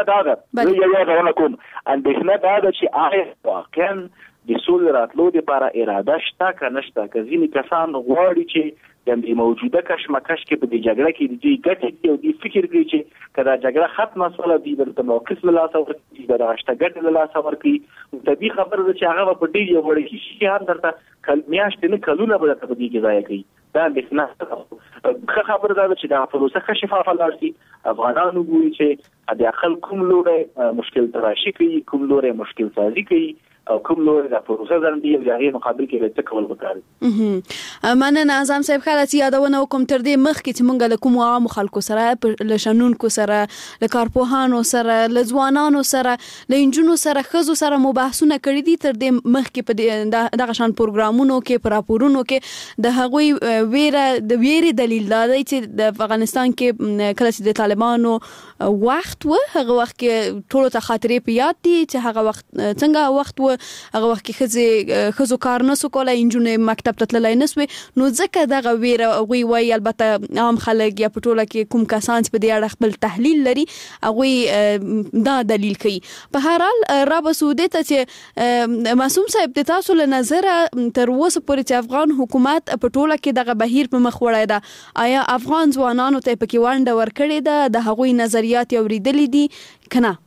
اندېښنه دا ده چې آیا واقعا د سولې راتلو لپاره اراده شته که نشته که ځینې کسان غواړي چې د موجوده کشمکش کې په دې جګړه کې د ګټې دي او د فکر کوي چې که دا جګړه ختمه شوله دوی به ورته موقف له لاسه ورکړي به دغه شته ګټې له لاسه ورکړي. طبیعي خبره ده چې هغه په ډېر یو وړوکي شي کې هم درته میاشتې نه کلونه به درته په دې کې ضایع کوي. دا اندېښنه ښه خبره ده چې دا پروسه ښه شفافه لاړ شي. افغانان وګوري چې د عقل کوم لوری مشکل تراشي کوي کوم لوری مشکل سازي کوي او کوم لوری د پروسه ځندې او د هغې مقابل کې به څه کول پکار. مننه اعظم صاحب خلاص یادونه وکم تر دې مخکې چې مونږ له کوم عامو خلکو سره له شنونکو سره له کارپوهانو سره له ځوانانو سره له انجونو سره ښځو سره مو بحثونه کړي دي تر دې مخکې په دغه شان پروګرامونو کې په راپورونو کې د هغوی ویرې دلیل دا دی چې د افغانستان کې کله چې د طالبانو وخت و هغه وخت کې ټولو ته خاطرې په یاد دي چې هغه وخت څنګه وخت و هغه وخت کې ښځو کار نسو کولی انجونې مکتب ته تللی نسوې نو ځکه دغه ویره هغوی وایي البته عام خلک یا په ټوله کې کوم کسان چې په دې اړه خپل تحلیل لري هغوی دا دلیل کوي. په هر حال را بسودې ته چې معصوم صاحب د تاسو له نظره تر اوسه پورې چې افغان حکومت په ټوله کې دغه بهیر په مخ وړی ده آیا افغان ځوانانو ته پکې ونډه ورکړې ده د هغوی نظریات یې اورېدلي دي که نه؟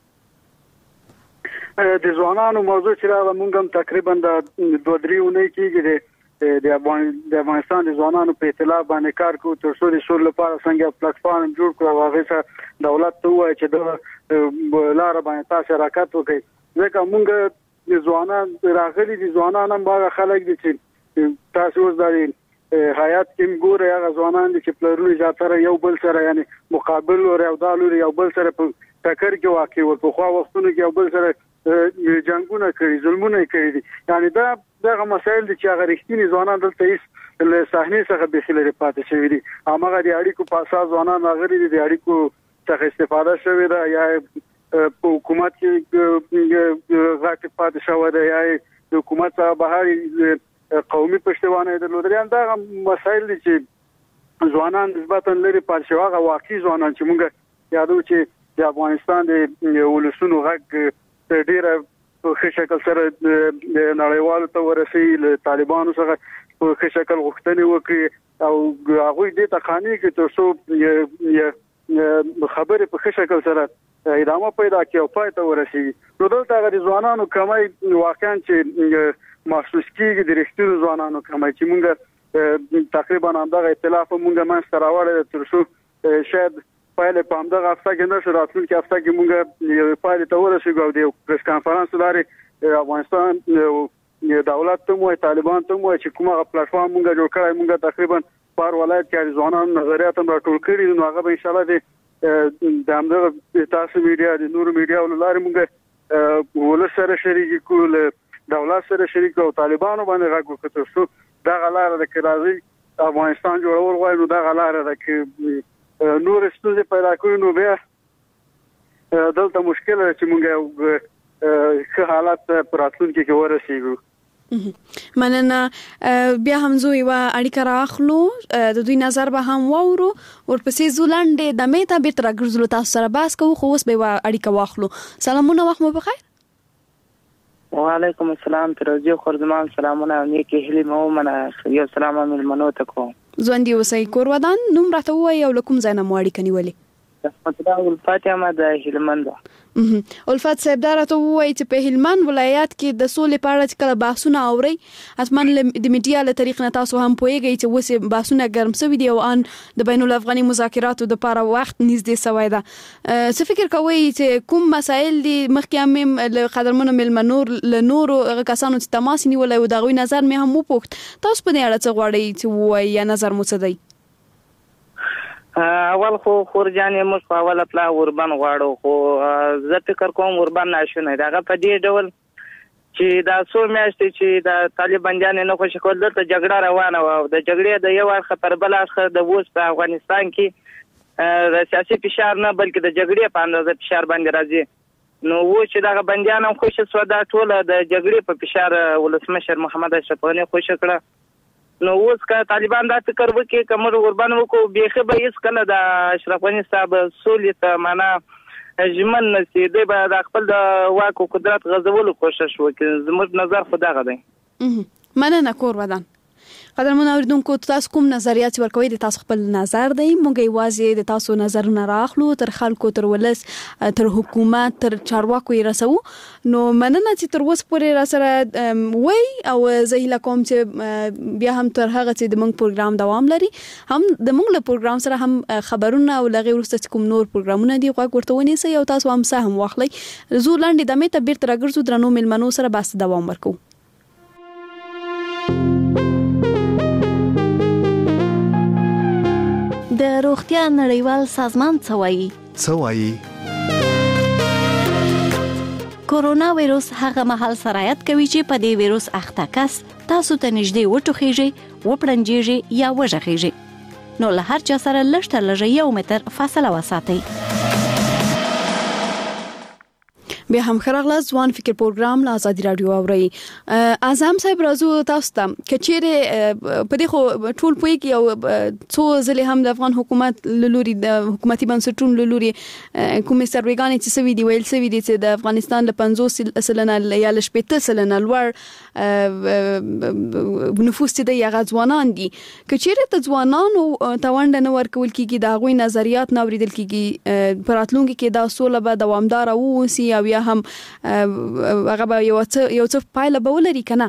د ځوانانو موضوع چې راغله موږ هم تقریبا د 2-3 اونۍ کېږي د افغانستان د ځوانانو په اطلاع باندې کار کوو تر څو د سولې لپاره څنګه پلیټفارم جوړ کړو او هغې سره دولت ته ووایي چې د لاره باندې تاسو حرکت وکړئ. ځکه موږ د ځوانان راغلي دي ځوانان هم هغه خلک دي چې تاسو اوس د حیات کې ګورئ هغه ځوانان دي چې پلرونه زیاتره یو بل سره یعنی مقابل لوري او دا لوري یو بل سره په ټکر کې واقع ول په خوا وختونو کې یو بل سره جنگونه کوي ظلمونه کوي دي. یعنی دا دغه مسایل دي چې هغه رښتینی ځوانان دلته هیڅ له صحنې څخه بېخي لرې پاتې شوي دي. هماغه د اړیکو په اساس ځوانان راغلي دي د اړیکو څخه استفاده شوې ده یا په حکومت کې غاټې پاتې شوی ده یا د حکومت څخه بهر قومي پشتوانه درلودل. یعنې دغه مسایل دي چې ځوانان نسبتا لرې پاتې شوي هغه واقعي ځوانان چې موږ یادو چې د افغانستان د ولسونو غږ ډیره په ښه شکل سره نړیوالو ته ورسوي له طالبانو څخه په ښه شکل غوښتنې وکړي او هغوی دې ته قانع کړي تر څو خبرې په ښه شکل سره ادامه پیدا کړي او پای ته ورسوي. نو دلته هغه د ځوانانو کمی واقعا چې محسوس کېږي د رښتینو ځوانانو کمی چې موږ تقریبا همدغه اختلاف موږ منځته راوړی تر څو شاید پایله په همدغه هفته کې نه شو راتلونکي هفته کې موږ پایلې ته ورسېږو او د پریس کانفرنس لارې افغانستان دولت ته وایي طالبان ته وایي چې کوم هغه پلیټفارم موږ جوړ کړی موږ تقریبا په هر ولایت کې ځوانانو نظریات هم راټول کړي دي نو هغه به انشاءالله د همدغه تاسو میډیا د نورو میډیاو له لارې موږ ولس سره شریک کړو له دولت سره شریک او طالبانو باندې غږ وکړو تر څو دغه لاره د کې راځي افغانستان جوړول غواړي نو دا غلاره ده چې نور ستونزې پیدا کوي نو بیا دلته مشکل ده چې موږ ښه حالت پر راتلونکي کې ورسېږو. مننه. بیا هم زه یو اړیکه راخلو د دوی نظر به هم واورو ورپسې زولندې د میته بیرته راګرځلو تاسو سره بحث کوو خو اوس به یو اړیکه واخلو. سلامونه وخت مو بخیر. وعلیکم السلام ترجیح خورزمان سلامونه نیکی هلی مو منه یو سلام ملمنو تکو ځوندي اوسئ کور ودان نوم راته ووایي او له کوم ځای نه مو اړیکه نیولې؟ مطلب الفات یم د هلمند. الفات صاحب دا راته ووایي چې په هلمند ولایت کې د سولې په اړه چې کله بحثونه اورئ حتما د میډیا له طریق نه تاسو هم پوهیږئ چې اوس بحثونه ګرم شوي دي او ان د بین الافغاني مذاکراتو دپاره وخت نږدې شوی ده. څه فکر کوئ چې کوم مسایل دي مخکې هم له قدرمنو میلمنو له نورو هغه کسانو چې تماس نیولی او د هغوی نظر مې هم وپوښت تاسو په دې اړه څه غواړئ چې ووایي یا نظر مو څه دی؟ اول خو خورجان موږ خو اول پلا وربان غواړو خو زه فکر کوم وربان ناشونه دغه په دې ډول چې دا څو میاشتې چې د طالبان نه خوشی کول دلته جګړه روانه و او د جګړې د یو اړخ پر بل اړخ د اوس په افغانستان کې د سیاسي فشار نه بلکې د جګړې په اندازه فشار باندې راځي نو و چې دغه بندیان هم خوشی سو دا ټول د جګړې په فشار ولسمشر محمد اشرف غنی خوشی کړه نو اوس که طالبان دا فکر وکړي که موږ وربان وکړو بیخي به هېڅ کله د اشرف غني صاحب سولې ته معنا ژمن نه سي دوی به د خپل د واک او قدرت غځولو کوشش وکړي زموږ نظر خو دغه دی. مننه کور ودان. قدرمن اوریدونکو تاسو کوم نظریات ورکوي د تاسو خپل نظر دی موږ یوازې د تاسو نظرونه راخلو تر خلکو تر ولس تر حکومت تر چارواکو یې رسو نو مننه چې تر اوسه پورې را سره وای او زه هیله کوم چې بیا هم تر هغه چې د موږ پروګرام دوام لري هم د موږ له پروګرام سره هم خبرونه او لغې وروسته کوم نور پروګرامونه دي غوږ ورته ونیسئ او تاسو هم سهم واخلئ. زه لاندې د میته بیرته راګرځو درنو میلمنو سره بحث دوام ورکوو. د روغتیا نړیوال سازمان څه وایي؟ کورونا وایروس هغه مهال سرایت کوي چې په دې وایروس اخته کس تاسو ته نږدې وټوخیږي وپړنجیږي یا وژغیږي نو له هر چا سره لږ تر لږه 1 متر فاصله وساتئ. بیا هم خراغله ځوان فکر پروګرام له آزادي رادیو اوري. اعظم صاحب راځو تاسو ته کچېره په دې خو ټول پوي کې او څو ځله هم د افغان حکومت لوري د حکومتي بنسټونو لوري کومې سروېګانې چې سوي دی ویل سوي دي چې د افغانستان له 50% یا ل 70% لوړ نفوس دي یا ځوانان دي کچېره ته ځوانانو توانډ نه ورکول کیږي دا غوي نظریات نه اوریدل کیږي پراتلونکو کې دا سوله به دوامدار اوسي او یا هم هغه به یو څه پایله به ولري کنه.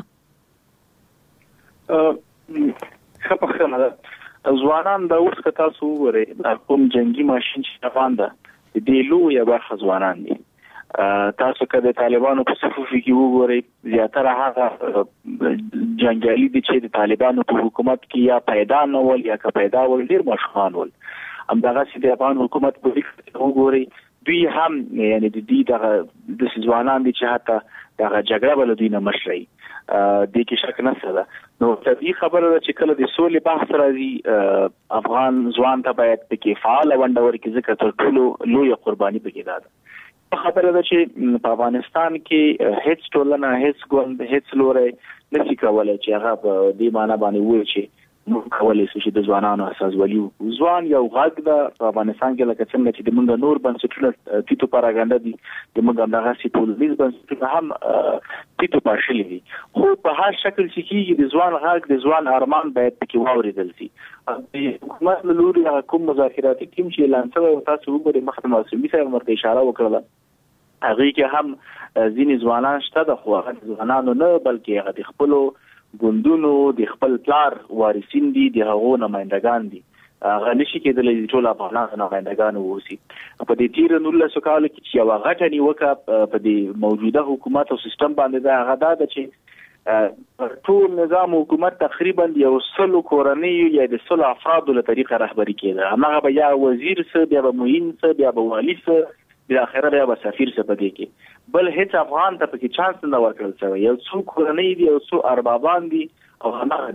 خپخنه ځوانان د اوس که تاسو وګورئ کوم جنگي ماشين چې روان ده د لوی برخه ځوانان دي. تاسو که د طالبانو په صفوف کې وګورئ زیاتره هغه جنگالي دي چې د طالبانو په حکومت کې یا پیدا نه ول یا که پیدا ول ډیر مشخان ول همدغه چې د افغان حکومت په وګورئ دوی هم یعنی د دې د ځوانان دي چې حتی دغه جګړه بل دوی نه مشري د کې شک نه سره نو طبيعي خبره ده چې کله د سولې بحث راځي افغان ځوان ته باید پکې فعال ونډه ورکړي ځکه تر ټولو لوی قرباني پکې ده. خبره ده چې په افغانستان کې هیڅ ټولنه هیڅ ګوند هیڅ لوري نشي کولای چې هغه په دې معنی باندې وایي چې موږ کولای شو چې د ځوانانو اساس ولي ځوان یو غږ ده په افغانستان کې لکه څنګه چې د موږ نور بنسټونه تیتو پاراګاندا دي د موږ دغه سی پولیس بنسټونه هم تیتو پاشلي دي خو په هر شکل چې کېږي د ځوان غږ د ځوان ارمان باید پکې واورېدل شي. د حکومت له لوري کوم مذاکراتي ټیم چې اعلان شوی او تاسو وګورئ مخکې معصومي صاحب ورته اشاره وکړه هغه کې هم ځینې ځوانان شته د خو هغه ځوانانو نه بلکې هغه د خپلو ګوندونو د خپل پلار وارثین دي د هغو نمائندگان دي هغه نشي کېدلی چې ټول افغانان نمائندگان ووسی. په دې تیر 19 کال کې چې یو غټه نیوکه په دې موجوده حکومت او سیستم باندې دا هغه دا چې ټول نظام حکومت تقریبا یو 100 کورنۍ یا د 100 افراد له طریقه رهبری کېده هغه به یا وزیر څه بیا به معین څه بیا به والی څه بل اخره بیا به سفیر څه پدې کې بل هیڅ افغان ته پکې چانس نه ورکړل شوی یو څو کورنۍ دي یو څو اربابان دي او هغه دي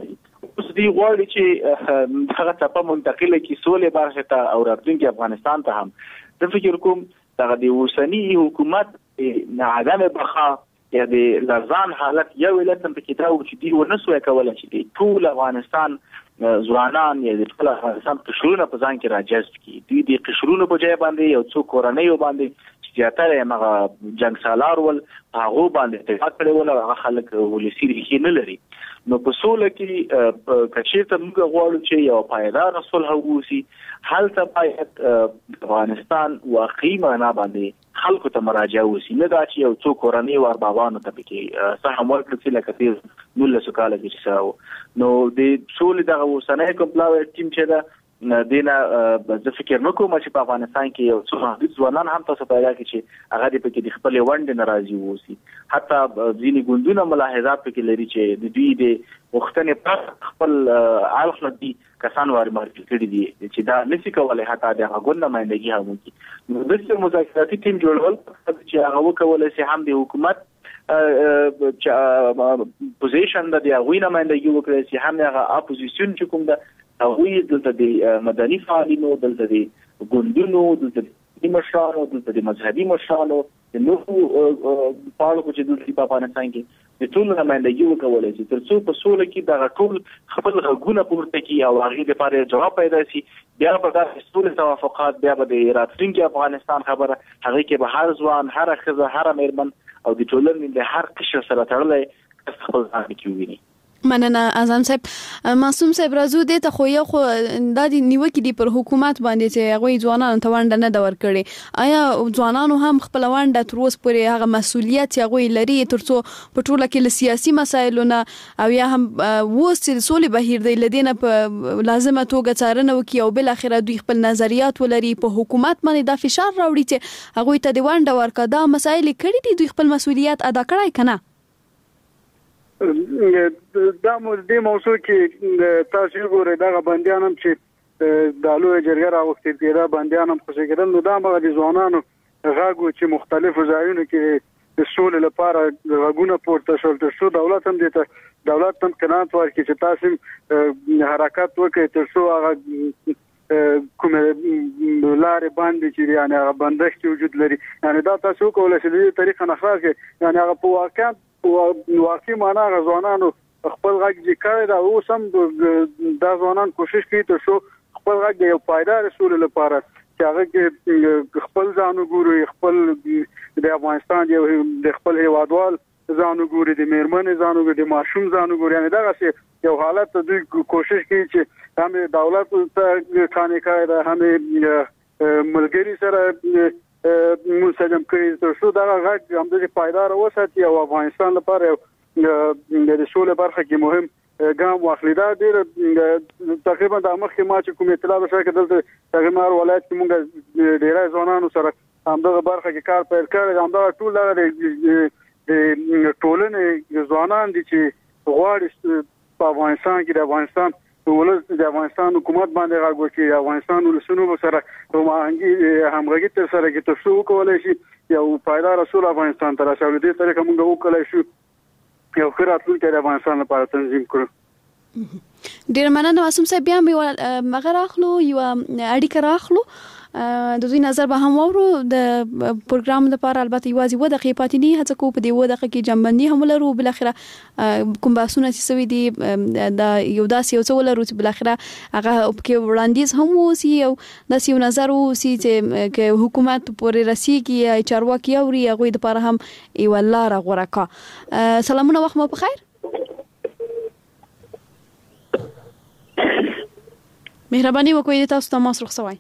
اوس دی غواړي چې هغه څه منتقله کی سولې برخه ته او راتلونکي افغانستان ته هم د فکر کوم دغه د اوسنی حکومت عدم بقا یا د لرزان حالت یو علت هم پکې دا و چې دی ونسوي کولای چې ټول افغانستان ځوانان یا د ټول افغانستان قشرونه په ځان کې راجذب کړي. دوی د قشرونو په ځای باندې یو څو کورنۍ باندې چې زیاتره یې هغه جنګ سالار ول هغه باندې اتفاق کړی ول هغه خلک ولسی ریښې نه لري. نو په سوله کې کچېرته موږ غواړو چې یو پایدار صلح وشي هلته باید افغانستان واقعي معنا باندې خلکو ته مراجعه وشي نه دا چې یو څو کورنۍ ور بابانو ته پکې سهم ورکړي چې لکه تیر 19 کال کې څه نو د سولې دغه اوسنۍ کومپلاوي ټیم چې دا دینا د فکر نکوم چې په افغانستان کې یو څو محدود ځوانان هم تاسو پیدا کړي چې هغه د پکې د خپل وند ناراضي ووسی حتی ځینې ګوندونه ملاحظات پکې لري چې د دوی د وختنې پر خپل عالخلدي کسان واري مارکل کړي دي چې دا نشي کولای حتی د هغه ګوند نمائندګي هم وکړي. نو د څه مذاکراتي ټیم جوړول چې هغه وکولای شي هم د حکومت پوزیشن د هغوی نمائندګي وکړي چې هم هغه اپوزیشن چې کوم د هغوی دلته د مدني فعالینو دلته د ګوندونو دلته د مشرانو دلته د مذهبي مشرانو د نورو پاړکو چې دلته په افغانستان کې د ټول نمائندګي وکولای شي ترڅو په سوله کې د ټول خپل غږونه پورته کړي او هغه لپاره جواب پیدا شي. بیا به د ټول توافقات بیا به د راتلونکي افغانستان خبره هغه کې به هر ځوان هر ښځه هر مېرمن او د ټولنې د هر قشر سره تړلې خپل ځان کې ویني. مننه اعظم صاحب. معصوم صاحب راځو دې ته خو یو خو د نیوکې دی پر حکومت باندې چې هغه ځوانانو ته ونډه نه دور کړي آیا ځوانانو هم خپل ونډه تر اوسه پورې هغه مسؤلیت هغه لري ترڅو په ټوله کې له سیاسي مسایلو نه او یا هم وسیل سولې بهیر دی لدینه په لازمه توګه څارنه وکي او بل اخر دوی خپل نظریات ولري په حکومت باندې د فشار راوړي چې هغه ته د ونډه ورکړه دا مسایل کړي دي دوی خپل مسؤلیت ادا کړای کنه. دا دې موضوع کې تاسو ګورئ دا بنديان هم چې د لوی جرګه راوختي دي دا بنديان هم خوشی کېدل نو دا هغه د ځوانانو غاګو چې مختلفو ځایونو کې د سولې لپاره غاګونه پورته شول تر څو دولت هم دولت هم قناعت ورکړي چې تاسو حرکت وکړئ تر څو هغه کوم لارې باندې چې یعنی هغه بندښت وجود لري یعنی دا تاسو کولای شئ د طریقه نه خلاص یعنی هغه په واقعي معنا غوانانو خپل غږ ذکر دا اوس هم د ځوانان کوشش کوي ته شو خپل غږ یو پایدار رسول لپاره چې هغه کې خپل ځانو ګوري خپل د افغانستان یو د خپل هیوادوال ځانو ګوري د میرمن ځانو ګوري د ماشوم ځانو ګوري یعنی دا یو حالت دوی کوشش کوي چې هم دولت ته کانې کوي دا هم ملګری سره منسجم کړي تر څو دا غږ هم د پایدار وساتي او افغانستان لپاره د سولې برخه کې مهم ګام واخلي. دا ډېر تقریبا د مخکې ما چې کوم اطلاع به شکه دلته تغمار ولایت کې موږ ډېر ځوانانو سره همدغه برخه کې کار پیل کړی همدغه ټول د ټولنې ځوانان دي چې غواړي په افغانستان کې د افغانستان ولس د افغانستان حکومت باندې راغو چې افغانستان ولسونو سره همغږي تر سره کې تاسو کولای شي یو پایدار رسول افغانستان تر شاو دې طریقه موږ وکولای شو یو خیراتونکو د افغانستان لپاره تنظیم کړو. ډیر مننه معصوم صاحب بیا مغه راخلو یو اړیکه راخلو د دوی نظر به هم ورو د پروګرام لپاره البته یوازې و دقیقې پاتې نه هڅه کو په دې و دقیقې کې جنبندي هم لرو بل اخره کوم باسونه چې سوي دي د یو داس یو څول لرو چې بل اخره هغه کې وړاندیز هم وسی او د یو نظر وسی چې حکومت پورې رسیږي چارواکي اوري هغه د لپاره هم یو لار غوړه کا. سلامونه وخت مو په خیر. مهرباني وکړئ تاسو ته ماسره سوای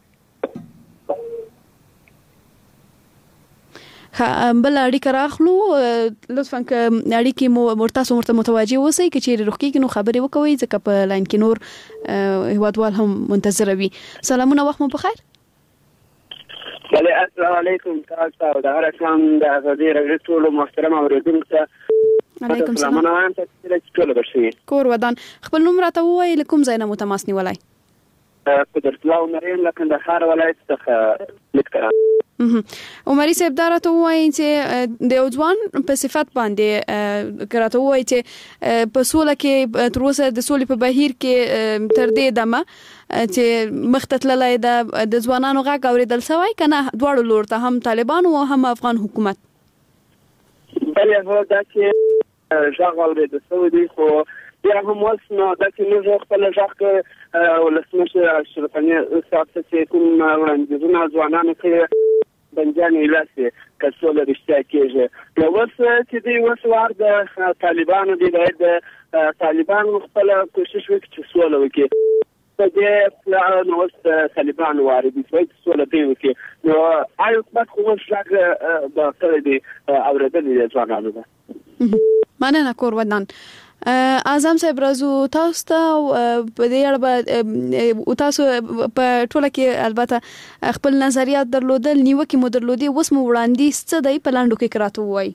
بل اړیکه راخلو لطفا ک اړیکې مو مرتاسو متوجه اوسئ چې چیرې روخ کې نو خبرې وکوي ځکه په لاین کې نور هیوادوال هم منتظر وي. سلامونه وخت مو په خیر. بله السلام علیکم تاسو او د هر اسلام د ازادي رادیو ټول محترم اوریدونکو علیکم السلام. سلام تاسو ټول بشي کور ودان خپل نوم راته وایي کوم ځای نه متماس نیولای قدرت الله مریم لکه د هر ولایت څخه لیک کړه. عمري صاحب دا راته وایي چې د یو ځوان په صفت باندې راته وایي چې په سوله کې تر اوسه د سولې په بهیر کې تر دې دمه چې مخته تللی د ځوانانو غږ اورېدل سوی که نه دواړو لور ته هم طالبان او هم افغان حکومت؟ بله هو دا چې غږ اورېدل سوی دی خو بیا هم اوس نو دا چې موږ خپل غږ ولسمشر اشرف غني صاحب چې کوم وړاندیزونه ځوانانو کې بنجانې لاسي که سوله رښتیا کېږي نو اوس چې دی اوس وار د طالبانو دی باید طالبانو خپل کوشش وکړي چې سوله وکړي په دې نو اوس طالبانو واري دي چې سوله دی وکړي نو آی حکومت خو اوس غږ د کړی دی اورېدل دي ځوانانو ده مننه کورودان اعظم صاحب راځو تاسو ته په دې اړه تاسو په ټوله کې البته خپل نظریات درلودل نیوکې مو درلودي اوس مو وړاندیز څه دی په لاندو کې راته وایي؟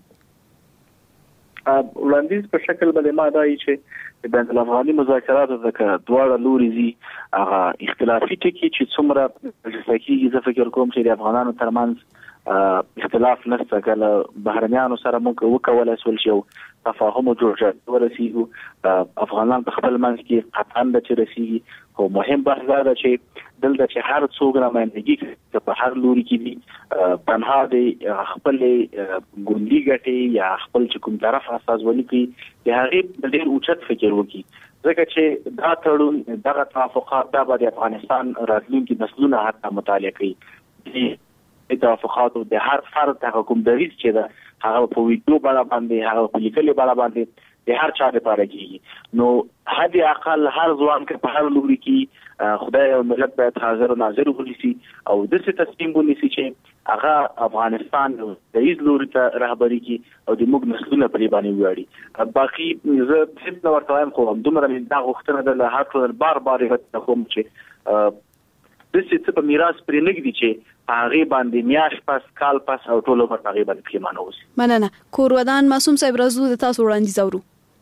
وړاندیز په شکل باندې ما دا چې بین الافغاني مذاکراتو ځکه دواړه لوري دي هغه اختلافي ټکي چې څومره ځکه زه فکر کوم چې د افغانانو ترمنځ اختلاف نشته کله بهرنیانو سره موږ وکولای شو چې تفاهم جوړ ورسیږو افغانان په خپل منځ کې قطعا د چرسيږي خو مهم بحث دا چې دلته چې هر څوک رامنځګي چې په هر لوري کې دي تنها د خپل ګوندي ګټي یا خپل چې کوم طرف اساس ولي کوي د هغه ډېر اوچت فکر وکړي ځکه چې دا تړون دغه توافقات د افغانستان راتلونکي نسلونه حتی مطالعه کوي توافقات د هر فرد هغه کوم دریض چې دا هغه په ویډیو باندې هغه په لیکلي باندې د هر چا لپاره کیږي نو حد اقل هر ځوان کې په هر لوري کې خدای او ملت باید حاضر او ناظر ونیسي او د څه تصمیم ونیسي چې هغه افغانستان د هیڅ لوري ته رهبري کوي او د موږ نسلونه پرې باندې ویاړي باقي زه هیڅ نه ورته وایم خو همدومره دا غوښتنه ده له هر ټول بار کوم چې د څه په میراث پرې نګدي چې هغه باندې میاش پس کال پس او ټولو په هغه باندې پیمانه وسی مننه کورودان معصوم صاحب راځو د تاسو وړاندیز اورو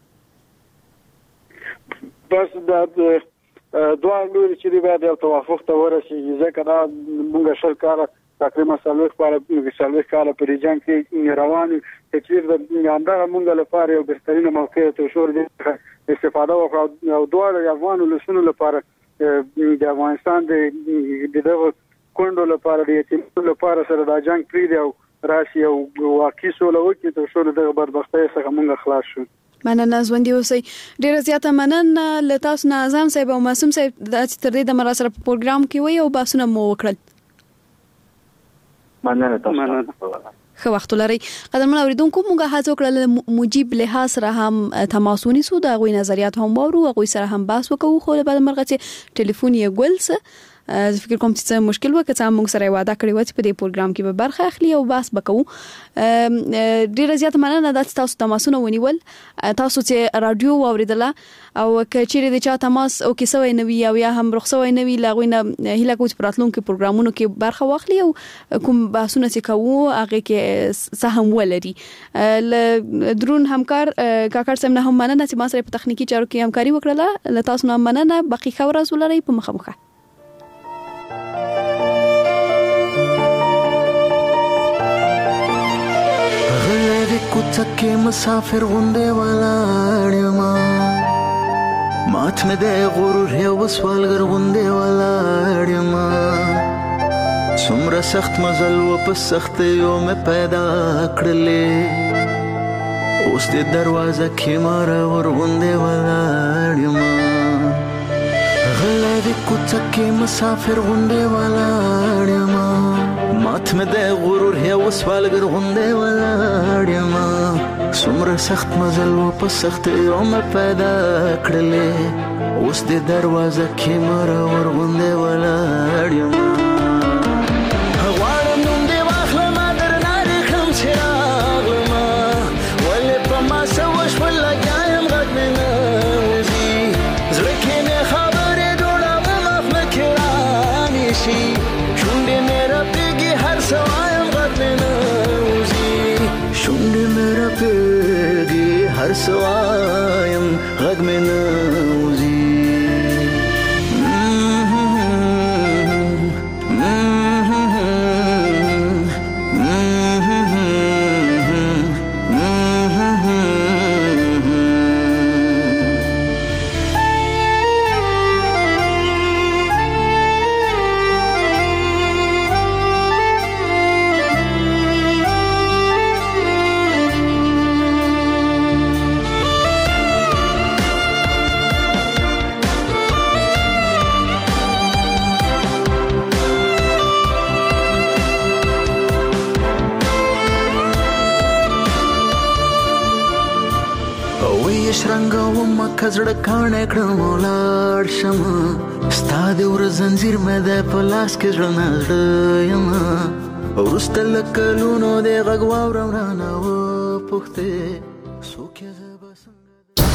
بس دا دوه لوري چې دی باید توافق ته ورسیږي ځکه دا موږ شل کال تقریبا سالوخ کال په جنگ کې روان تکلیف د اندغه موږ لپاره یو بهترینه موقع ته شور دي استفاده وکړو او دوه افغان ولسونو لپاره د افغانستان د دغه کندو لپاره د یتیمانو لپاره سره د جنگ پری دی او راشي او واقعي سوله وکړي ته شور دغه بدبختۍ څخه موږ خلاص شو مننه ژوندۍ اوسئ ډیره زیاته مننه له تاسو نه اعظم صاحب او معصوم صاحب د تر دې د مراسره په پروګرام کې وي او باسونه مو وکړل مننه تاسو خو وخت لري قدرمن اوریدونکو موږ هڅه وکړه موجب له سره هم تماس ونیسو د غوي نظریات هم وورو غوي سره هم بحث وکړو خو په مرغه چې ټلیفون یې ګولس زه فکر کوم چې مشکل وکړ چې موږ سره وعده کړی و چې په دې پروګرام کې به برخه اخلي او بحث وکړو ډیره زیاته مننه د تاسو تماسونه ونیول تاسو چې رادیو واوریدله او کچېره د چا تماس او کیسه وي نوي او یا هم رخصوي نوي لاغوینه هیله کوم چې پراتلونکو پروګرامونو کې برخه واخلي او کوم بحثونه چې کوو هغه کې سهم ولري درون همکار کاکړ سم نه هم مننه چې ما سره په تخنیکی چارو کې همکاري وکړه له تاسو نه مننه باقي خبره زولري په مخه کوڅه مسافر غونډه ولاړ ما مات مې د غرور یو وسوالګر غونډه ولاړ ما څومره سخت مزل و په سخت یو مې پیدا کړلې اوس د دروازه کې مار ور غونډه ولاړ ما غلې کوڅه مسافر غونډه ولاړ ما مات مې د غرور یو وسوالګر غونډه ولاړ ما څومره سخت مزل و په سخت یو مې پیدا کړلې اوس د دروازه کې مار ور غونډه ولاړ ما غواړم نوم دې واخلم درنه دې کړم چې راغلم ولې په ما څه وشول لګایم غږ مې نه وځي زړه کې مې خبرې جوړوم اف مې کې رانیشي شونډې مې رپېږي هر څه وایم غږ مې نه وځي شونډې مې رپېږي هر څه وایم غږ مې نه وځي وې شرنګ و مکه زړه کاڼه کړم ولاړ شم ستا د ور زنجیر مې د پلاس کې زړه نه زړه یم ورسته لکه لونو د غږ واورم رانه و پوښتې